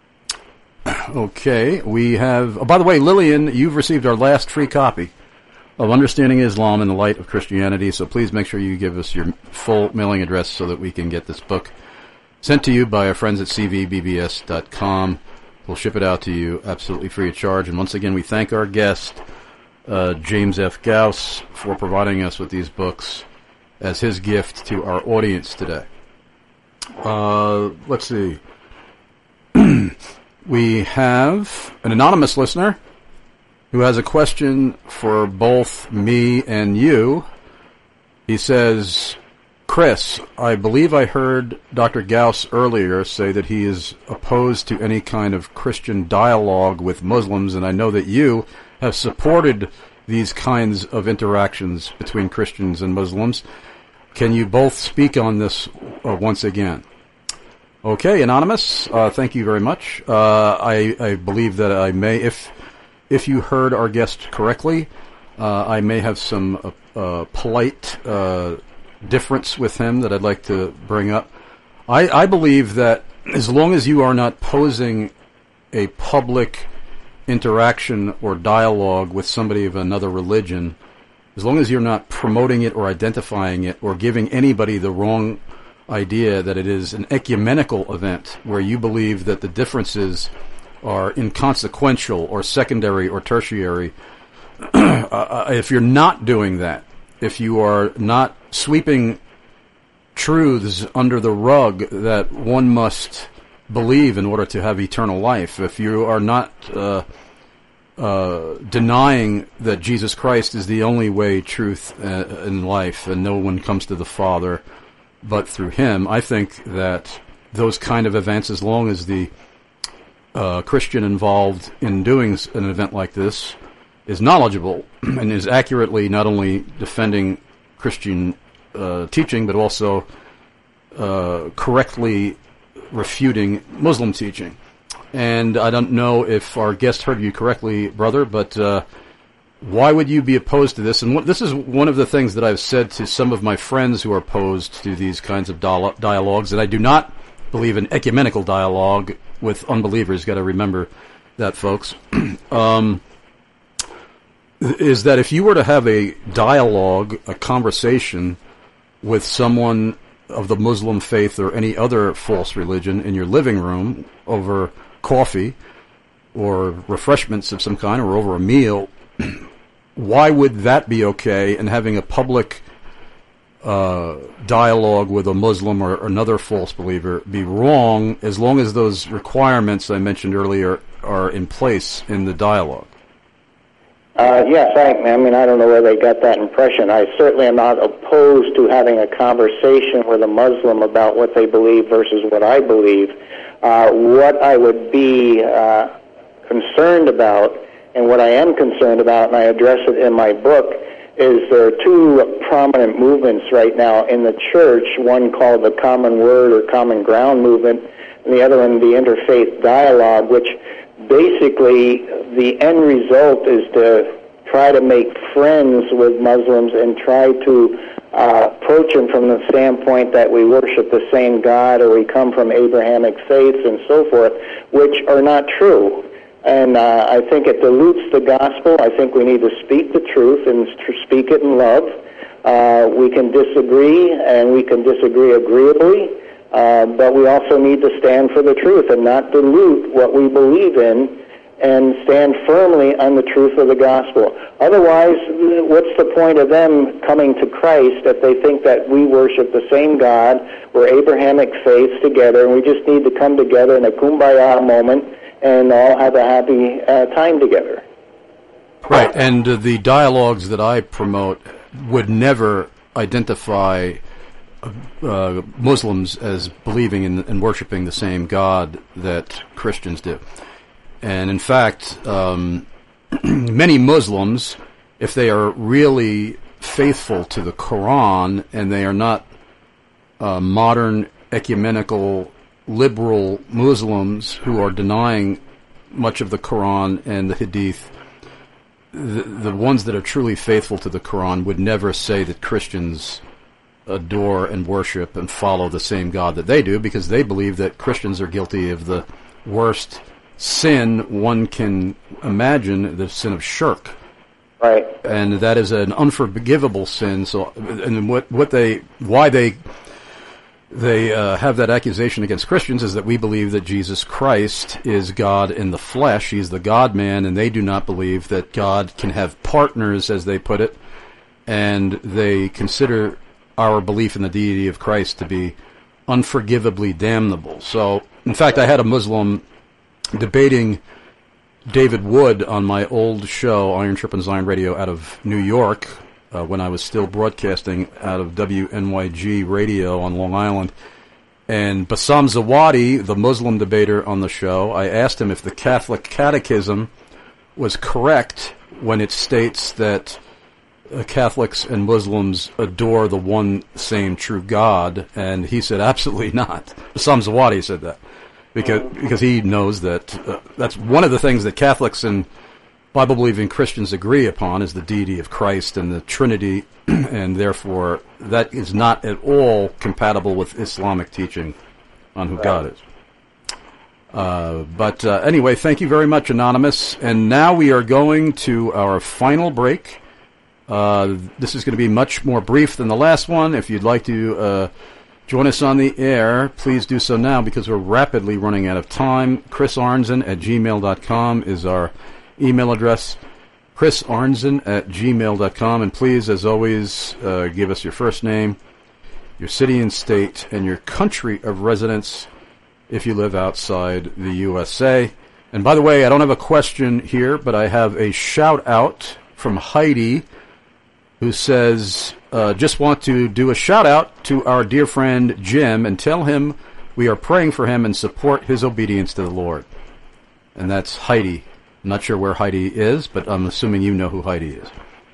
Okay. We have... Oh, by the way, Lillian, you've received our last free copy of Understanding Islam in the Light of Christianity, so please make sure you give us your full mailing address so that we can get this book sent to you by our friends at cvbbs.com. We'll ship it out to you absolutely free of charge. And once again, we thank our guest, James F. Gauss, for providing us with these books as his gift to our audience today. Let's see. We have an anonymous listener who has a question for both me and you. He says, Chris, I believe I heard Dr. Gauss earlier say that he is opposed to any kind of Christian dialogue with Muslims, and I know that you have supported these kinds of interactions between Christians and Muslims. Can you both speak on this once again? Okay, Anonymous, thank you very much. I believe that I may, if you heard our guest correctly, I may have some polite difference with him that I'd like to bring up. I believe that as long as you are not posing a public interaction or dialogue with somebody of another religion, as long as you're not promoting it or identifying it or giving anybody the wrong idea that it is an ecumenical event where you believe that the differences are inconsequential or secondary or tertiary, if you're not doing that, if you are not sweeping truths under the rug that one must believe in order to have eternal life, if you are not denying that Jesus Christ is the only way, truth, in life, and no one comes to the Father but through Him, I think that those kind of events, as long as the Christian involved in doing an event like this is knowledgeable and is accurately not only defending Christian teaching, but also correctly refuting Muslim teaching. And I don't know if our guest heard you correctly, brother, but why would you be opposed to this? And this is one of the things that I've said to some of my friends who are opposed to these kinds of dialogues, and I do not believe in ecumenical dialogue with unbelievers. Got to remember that, folks. Is that if you were to have a dialogue, a conversation with someone of the Muslim faith or any other false religion in your living room over coffee or refreshments of some kind or over a meal, why would that be okay, and having a public dialogue with a Muslim or another false believer be wrong, as long as those requirements I mentioned earlier are in place in the dialogue? Yes, I don't know where they got that impression. I certainly am not opposed to having a conversation with a Muslim about what they believe versus what I believe. What I would be concerned about, and what I am concerned about, and I address it in my book, is there are two prominent movements right now in the church, one called the Common Word or Common Ground movement, and the other one the Interfaith Dialogue, which basically the end result is to try to make friends with Muslims and try to approach them from the standpoint that we worship the same God or we come from Abrahamic faiths and so forth, which are not true. And I think it dilutes the gospel. I think we need to speak the truth and speak it in love. We can disagree, and we can disagree agreeably, but we also need to stand for the truth and not dilute what we believe in and stand firmly on the truth of the gospel. Otherwise, what's the point of them coming to Christ if they think that we worship the same God, we're Abrahamic faiths together, and we just need to come together in a kumbaya moment and all have a happy time together? Right, and the dialogues that I promote would never identify Muslims as believing in and worshiping the same God that Christians do. And in fact, many Muslims, if they are really faithful to the Quran and they are not modern ecumenical liberal Muslims who are denying much of the Quran and the Hadith, the ones that are truly faithful to the Quran would never say that Christians adore and worship and follow the same God that they do, because they believe that Christians are guilty of the worst sin one can imagine, the sin of shirk. Right. And that is an unforgivable sin. So, and why they have that accusation against Christians is that we believe that Jesus Christ is God in the flesh. He's the God-man, and they do not believe that God can have partners, as they put it, and they consider our belief in the deity of Christ to be unforgivably damnable. So, in fact, I had a Muslim debating David Wood on my old show, Iron Sharpens Iron Radio, out of New York, when I was still broadcasting out of WNYG Radio on Long Island. And Bassam Zawadi, the Muslim debater on the show, I asked him if the Catholic Catechism was correct when it states that Catholics and Muslims adore the one same true God, and he said absolutely not. Bassam Zawadi said that because he knows that that's one of the things that Catholics and Bible-believing Christians agree upon is the deity of Christ and the Trinity, and therefore that is not at all compatible with Islamic teaching on who God is. But anyway, thank you very much, Anonymous. And now we are going to our final break. This is going to be much more brief than the last one. If you'd like to join us on the air, please do so now, because we're rapidly running out of time. chrisarnzen@gmail.com is our email address. chrisarnzen@gmail.com. And please, as always, give us your first name, your city and state, and your country of residence if you live outside the USA. And by the way, I don't have a question here, but I have a shout-out from Heidi, who says, just want to do a shout-out to our dear friend Jim and tell him we are praying for him and support his obedience to the Lord. And that's Heidi. I'm not sure where Heidi is, but I'm assuming you know who Heidi is.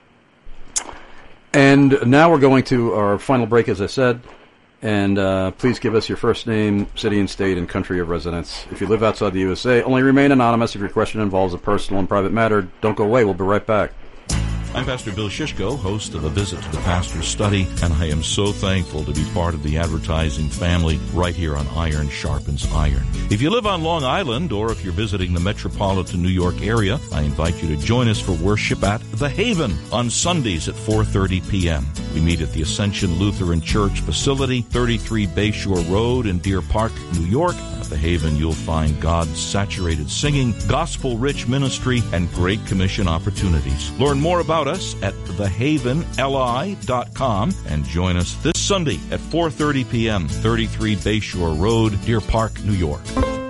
And now we're going to our final break, as I said. And please give us your first name, city and state, and country of residence. If you live outside the USA, only remain anonymous if your question involves a personal and private matter. Don't go away. We'll be right back. I'm Pastor Bill Shishko, host of A Visit to the Pastor's Study, and I am so thankful to be part of the advertising family right here on Iron Sharpens Iron. If you live on Long Island, or if you're visiting the metropolitan New York area, I invite you to join us for worship at The Haven on Sundays at 4:30 p.m. We meet at the Ascension Lutheran Church facility, 33 Bayshore Road in Deer Park, New York. At The Haven, you'll find God-saturated singing, gospel-rich ministry, and Great Commission opportunities. Learn more about us at thehavenli.com and join us this Sunday at 4:30 p.m., 33 Bayshore Road, Deer Park, New York.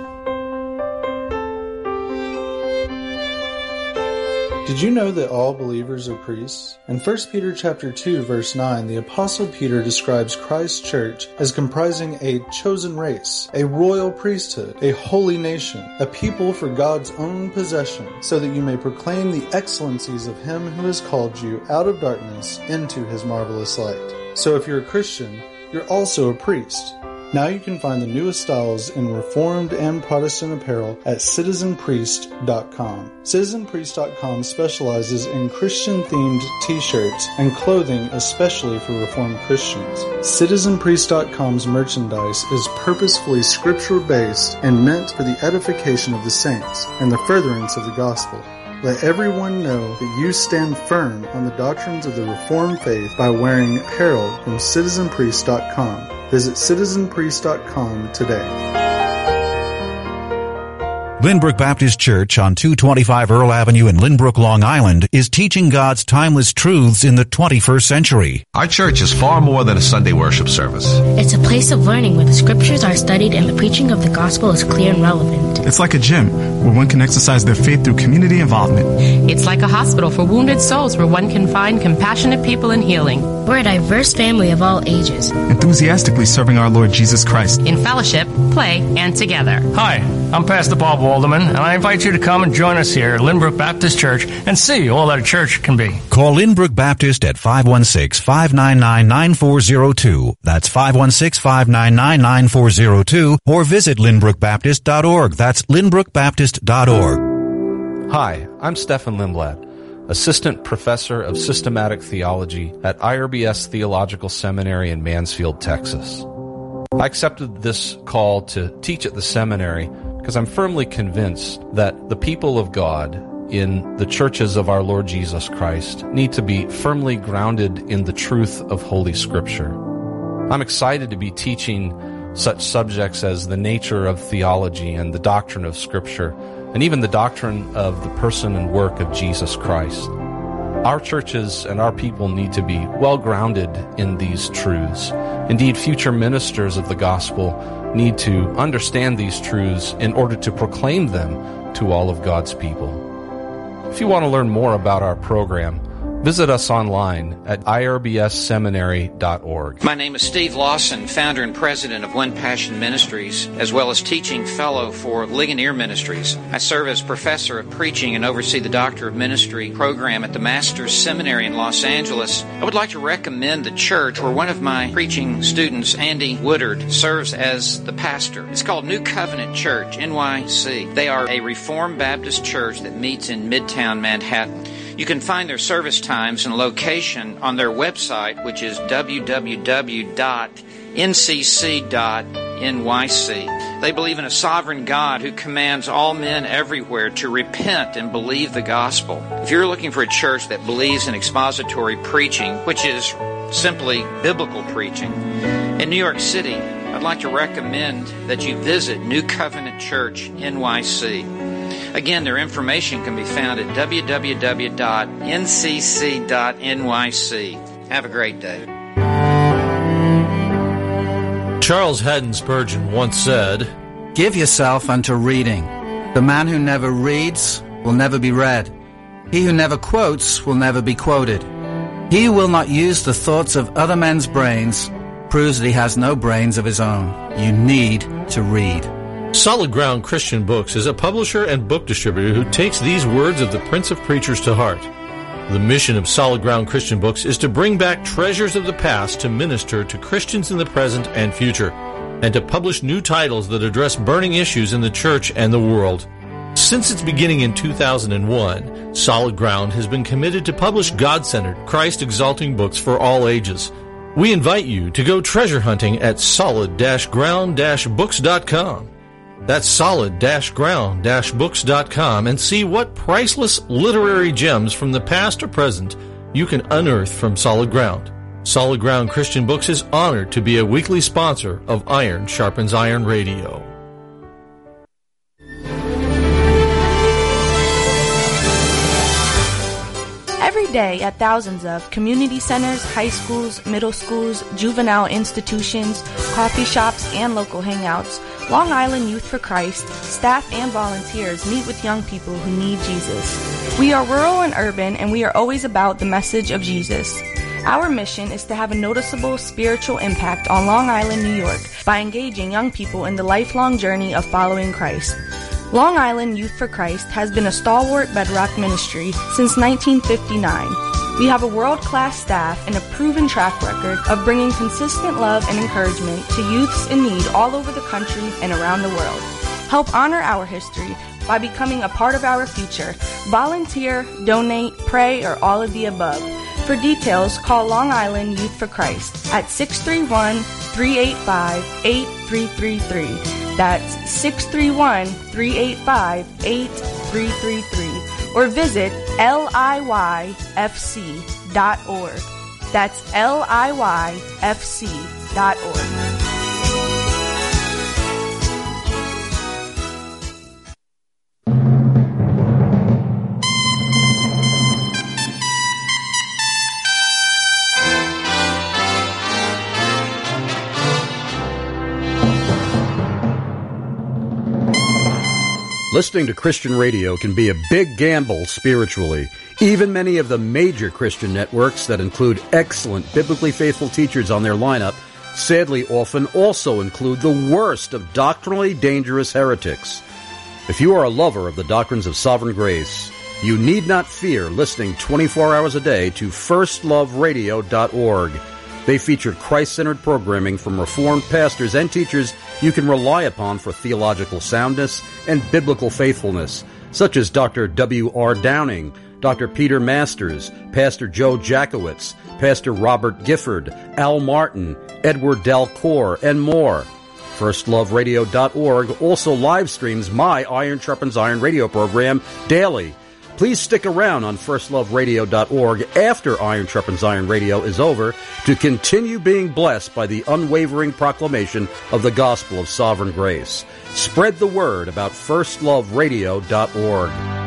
Did you know that all believers are priests? In 1 Peter chapter 2, verse 9, the Apostle Peter describes Christ's church as comprising a chosen race, a royal priesthood, a holy nation, a people for God's own possession, so that you may proclaim the excellencies of Him who has called you out of darkness into His marvelous light. So if you're a Christian, you're also a priest. Now you can find the newest styles in Reformed and Protestant apparel at citizenpriest.com. Citizenpriest.com specializes in Christian-themed t-shirts and clothing especially for Reformed Christians. Citizenpriest.com's merchandise is purposefully scripture-based and meant for the edification of the saints and the furtherance of the gospel. Let everyone know that you stand firm on the doctrines of the Reformed faith by wearing apparel from citizenpriest.com. Visit citizenpriest.com today. Lynbrook Baptist Church on 225 Earl Avenue in Lynbrook, Long Island is teaching God's timeless truths in the 21st century. Our church is far more than a Sunday worship service. It's a place of learning where the scriptures are studied and the preaching of the gospel is clear and relevant. It's like a gym where one can exercise their faith through community involvement. It's like a hospital for wounded souls where one can find compassionate people in healing. We're a diverse family of all ages, enthusiastically serving our Lord Jesus Christ in fellowship, play, and together. Hi, I'm Pastor Bob Walderman, and I invite you to come and join us here at Lynbrook Baptist Church and see all that a church can be. Call Lynbrook Baptist at 516-599-9402. That's 516-599-9402, or visit lynbrookbaptist.org. That's lynbrookbaptist.org. Hi, I'm Stephen Lindblad, Assistant Professor of Systematic Theology at IRBS Theological Seminary in Mansfield, Texas. I accepted this call to teach at the seminary because I'm firmly convinced that the people of God in the churches of our Lord Jesus Christ need to be firmly grounded in the truth of Holy Scripture. I'm excited to be teaching such subjects as the nature of theology and the doctrine of Scripture, and even the doctrine of the person and work of Jesus Christ. Our churches and our people need to be well grounded in these truths. Indeed, future ministers of the gospel need to understand these truths in order to proclaim them to all of God's people. If you want to learn more about our program, visit us online at irbsseminary.org. My name is Steve Lawson, founder and president of One Passion Ministries, as well as teaching fellow for Ligonier Ministries. I serve as professor of preaching and oversee the Doctor of Ministry program at the Master's Seminary in Los Angeles. I would like to recommend the church where one of my preaching students, Andy Woodard, serves as the pastor. It's called New Covenant Church, NYC. They are a Reformed Baptist church that meets in Midtown Manhattan. You can find their service times and location on their website, which is www.ncc.nyc. They believe in a sovereign God who commands all men everywhere to repent and believe the gospel. If you're looking for a church that believes in expository preaching, which is simply biblical preaching, in New York City, I'd like to recommend that you visit New Covenant Church, NYC. Again, their information can be found at www.ncc.nyc. Have a great day. Charles Haddon Spurgeon once said, "Give yourself unto reading. The man who never reads will never be read. He who never quotes will never be quoted. He who will not use the thoughts of other men's brains proves that he has no brains of his own. You need to read." Solid Ground Christian Books is a publisher and book distributor who takes these words of the Prince of Preachers to heart. The mission of Solid Ground Christian Books is to bring back treasures of the past to minister to Christians in the present and future, and to publish new titles that address burning issues in the church and the world. Since its beginning in 2001, Solid Ground has been committed to publish God-centered, Christ-exalting books for all ages. We invite you to go treasure hunting at solid-ground-books.com. That's solid-ground-books.com, and see what priceless literary gems from the past or present you can unearth from Solid Ground. Solid Ground Christian Books is honored to be a weekly sponsor of Iron Sharpens Iron Radio. Every day at thousands of community centers, high schools, middle schools, juvenile institutions, coffee shops, and local hangouts, Long Island Youth for Christ, staff and volunteers meet with young people who need Jesus. We are rural and urban, and we are always about the message of Jesus. Our mission is to have a noticeable spiritual impact on Long Island, New York, by engaging young people in the lifelong journey of following Christ. Long Island Youth for Christ has been a stalwart bedrock ministry since 1959. We have a world-class staff and a proven track record of bringing consistent love and encouragement to youths in need all over the country and around the world. Help honor our history by becoming a part of our future. Volunteer, donate, pray, or all of the above. For details, call Long Island Youth for Christ at 631-385-8333. That's 631-385-8333. Or visit liyfc.org. That's liyfc.org. Listening to Christian radio can be a big gamble spiritually. Even many of the major Christian networks that include excellent biblically faithful teachers on their lineup sadly often also include the worst of doctrinally dangerous heretics. If you are a lover of the doctrines of sovereign grace, you need not fear listening 24 hours a day to firstloveradio.org. They feature Christ-centered programming from Reformed pastors and teachers you can rely upon for theological soundness and biblical faithfulness, such as Dr. W.R. Downing, Dr. Peter Masters, Pastor Joe Jackowitz, Pastor Robert Gifford, Al Martin, Edward Dalcour, and more. FirstLoveRadio.org also live streams my Iron Sharpens Iron radio program daily. Please stick around on FirstLoveRadio.org after Iron Sharpens Iron Radio is over to continue being blessed by the unwavering proclamation of the gospel of sovereign grace. Spread the word about FirstLoveRadio.org.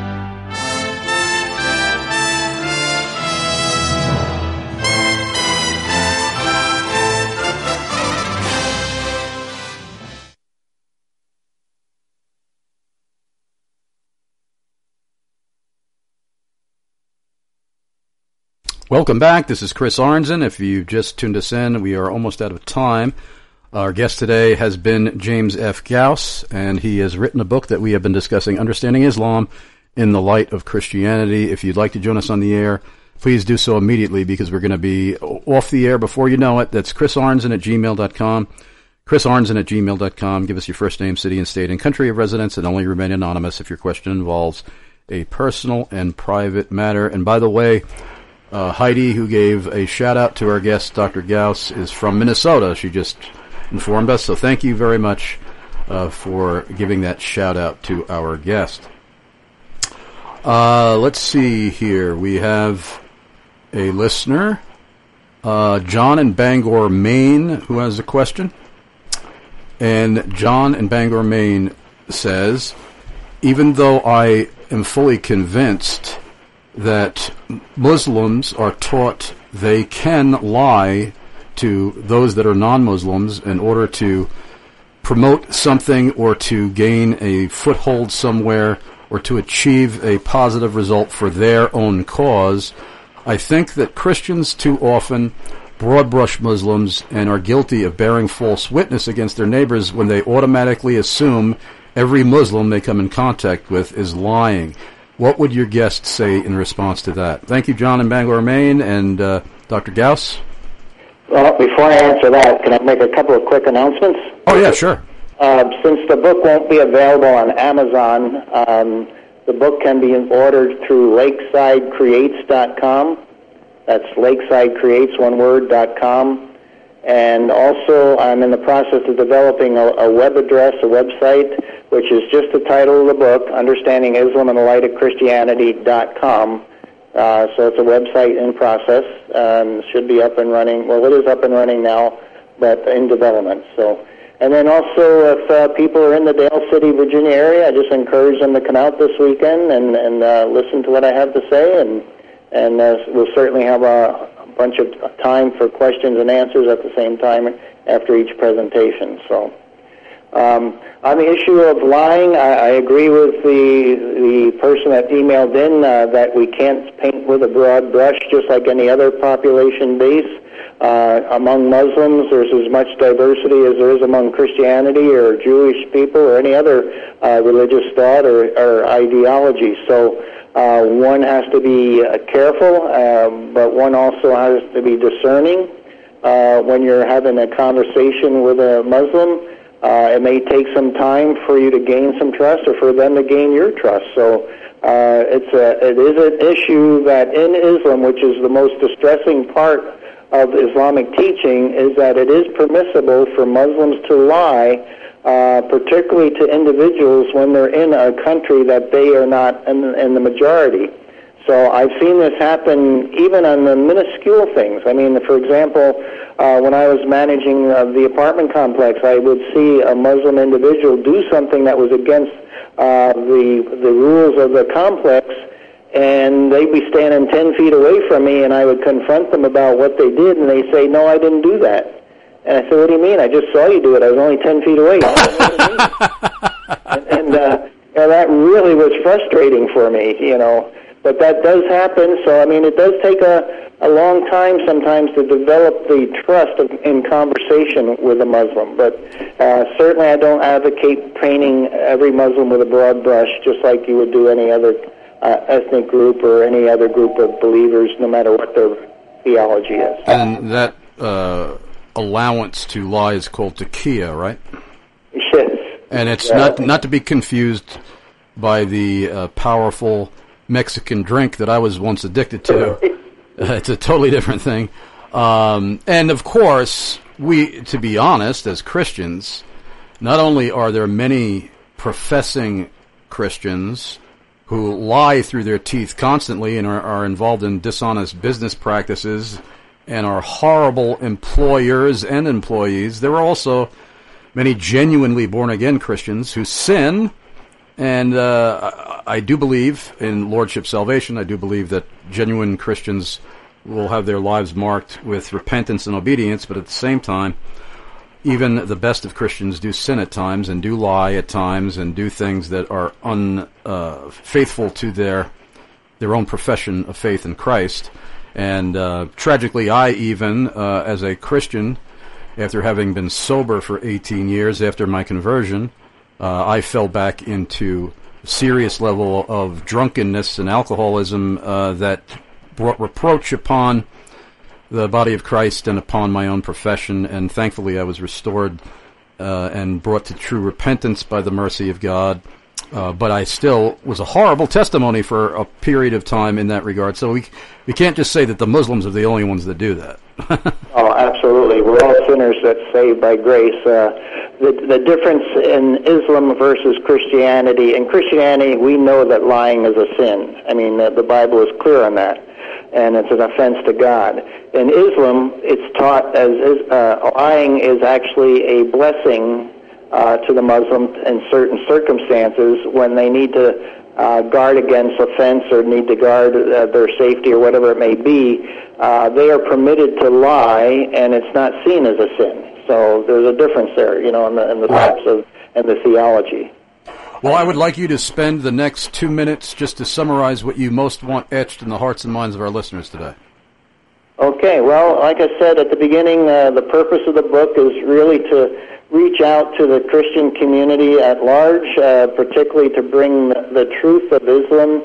Welcome back. This is Chris Arnzen. If you've just tuned us in, we are almost out of time. Our guest today has been James F. Gauss, and he has written a book that we have been discussing, Understanding Islam in the Light of Christianity. If you'd like to join us on the air, please do so immediately because we're going to be off the air before you know it. That's chrisarnzen@gmail.com. chrisarnzen@gmail.com. Give us your first name, city and state, and country of residence, and only remain anonymous if your question involves a personal and private matter. And by the way, Heidi, who gave a shout-out to our guest, Dr. Gauss, is from Minnesota. She just informed us, so thank you very much for giving that shout-out to our guest. Let's see here. We have a listener, John in Bangor, Maine, who has a question. And John in Bangor, Maine says, even though I am fully convinced that Muslims are taught they can lie to those that are non-Muslims in order to promote something or to gain a foothold somewhere or to achieve a positive result for their own cause, I think that Christians too often broad brush Muslims and are guilty of bearing false witness against their neighbors when they automatically assume every Muslim they come in contact with is lying. What would your guest say in response to that? Thank you, John in Bangor, Maine, and Dr. Gauss. Well, before I answer that, can I make a couple of quick announcements? Oh, yeah, sure. Since the book won't be available on Amazon, the book can be ordered through LakesideCreates.com. That's LakesideCreates, one word, .com. And also, I'm in the process of developing a web address, a website, which is just the title of the book, Understanding Islam in the Light of Christianity.com. So it's a website in process. Should be up and running. Well, it is up and running now, but in development. So, and then also, if people are in the Dale City, Virginia area, I just encourage them to come out this weekend and listen to what I have to say, and we'll certainly have a bunch of time for questions and answers at the same time after each presentation. So, on the issue of lying, I agree with the person that emailed in that we can't paint with a broad brush, just like any other population base. Among Muslims, there's as much diversity as there is among Christianity or Jewish people or any other religious thought or ideology. So one has to be careful, but one also has to be discerning. When you're having a conversation with a Muslim, it may take some time for you to gain some trust or for them to gain your trust. So it is an issue that in Islam, which is the most distressing part of Islamic teaching, is that it is permissible for Muslims to lie, particularly to individuals when they're in a country that they are not in the majority. So I've seen this happen even on the minuscule things. I mean, for example, when I was managing the apartment complex, I would see a Muslim individual do something that was against the rules of the complex, and they'd be standing 10 feet away from me, and I would confront them about what they did, and they say, "No, I didn't do that." And I said, "What do you mean? I just saw you do it. I was only 10 feet away." Yeah, that really was frustrating for me, you know. But that does happen, so, I mean, it does take a long time sometimes to develop the trust in conversation with a Muslim. But certainly I don't advocate painting every Muslim with a broad brush, just like you would do any other ethnic group or any other group of believers, no matter what their theology is. And that allowance to lie is called taqiyya, right? Yes. And it's not to be confused by the powerful Mexican drink that I was once addicted to. It's a totally different thing. And of course, to be honest, as Christians, not only are there many professing Christians who lie through their teeth constantly and are involved in dishonest business practices and are horrible employers and employees, there are also many genuinely born-again Christians who sin. And I do believe in Lordship salvation. I do believe that genuine Christians will have their lives marked with repentance and obedience, but at the same time, even the best of Christians do sin at times and do lie at times and do things that are unfaithful to their own profession of faith in Christ. And tragically, I even, as a Christian, after having been sober for 18 years after my conversion, I fell back into a serious level of drunkenness and alcoholism that brought reproach upon the body of Christ and upon my own profession, and thankfully I was restored and brought to true repentance by the mercy of God. But I still was a horrible testimony for a period of time in that regard. So we can't just say that the Muslims are the only ones that do that. Oh, absolutely. We're all sinners that's saved by grace. The difference in Islam versus Christianity, in Christianity we know that lying is a sin. I mean, the Bible is clear on that, and it's an offense to God. In Islam, it's taught as lying is actually a blessing to the Muslim in certain circumstances when they need to guard against offense or need to guard their safety or whatever it may be. They are permitted to lie, and it's not seen as a sin. So there's a difference there, you know, in the types of and the theology. Well, I would like you to spend the next 2 minutes just to summarize what you most want etched in the hearts and minds of our listeners today. Okay, well, like I said at the beginning, the purpose of the book is really to reach out to the Christian community at large, particularly to bring the truth of Islam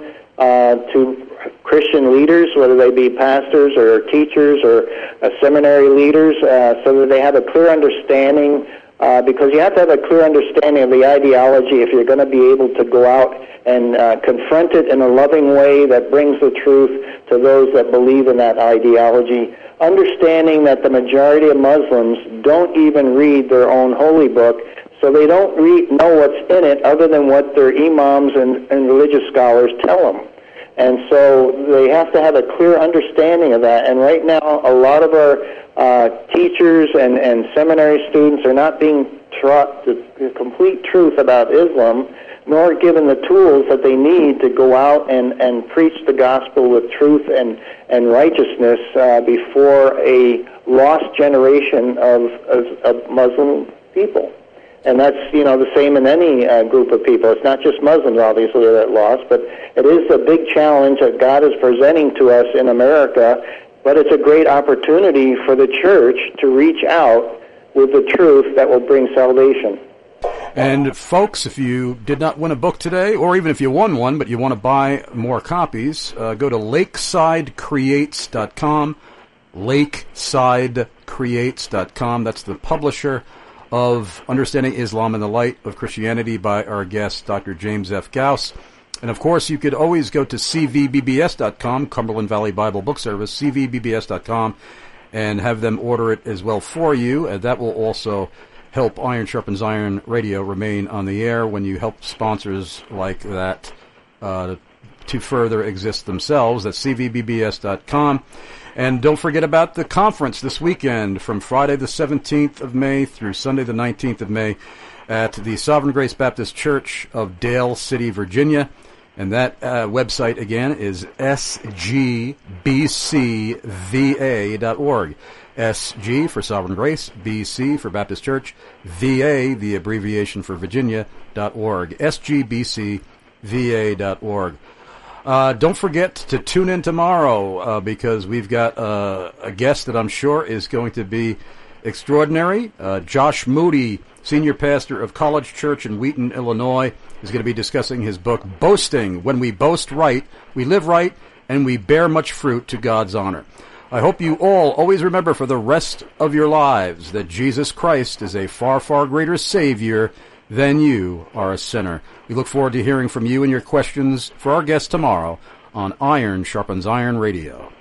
to Christian leaders, whether they be pastors or teachers or seminary leaders, so that they have a clear understanding, because you have to have a clear understanding of the ideology if you're going to be able to go out and confront it in a loving way that brings the truth to those that believe in that ideology, understanding that the majority of Muslims don't even read their own holy book, so they don't know what's in it other than what their imams and religious scholars tell them. And so they have to have a clear understanding of that. And right now, a lot of our teachers and seminary students are not being taught the complete truth about Islam, nor given the tools that they need to go out and preach the gospel with truth and righteousness before a lost generation of Muslim people. And that's, you know, the same in any group of people. It's not just Muslims, obviously, that are lost, but it is a big challenge that God is presenting to us in America, but it's a great opportunity for the church to reach out with the truth that will bring salvation. And folks, if you did not win a book today, or even if you won one but you want to buy more copies, go to lakesidecreates.com, lakesidecreates.com. That's the publisher of Understanding Islam in the Light of Christianity by our guest, Dr. James F. Gauss. And of course, you could always go to cvbbs.com, Cumberland Valley Bible Book Service, cvbbs.com, and have them order it as well for you. And that will also help Iron Sharpens Iron Radio remain on the air when you help sponsors like that to further exist themselves. That's cvbbs.com. And don't forget about the conference this weekend from Friday the 17th of May through Sunday the 19th of May at the Sovereign Grace Baptist Church of Dale City, Virginia. And that website, again, is sgbcva.org. SG for Sovereign Grace, BC for Baptist Church, VA, the abbreviation for Virginia.org, sgbcva.org. Don't forget to tune in tomorrow because we've got a guest that I'm sure is going to be extraordinary. Josh Moody, senior pastor of College Church in Wheaton, Illinois, is going to be discussing his book, Boasting. When we boast right, we live right, and we bear much fruit to God's honor. I hope you all always remember for the rest of your lives that Jesus Christ is a far, far greater Savior than you are a sinner. We look forward to hearing from you and your questions for our guest tomorrow on Iron Sharpens Iron Radio.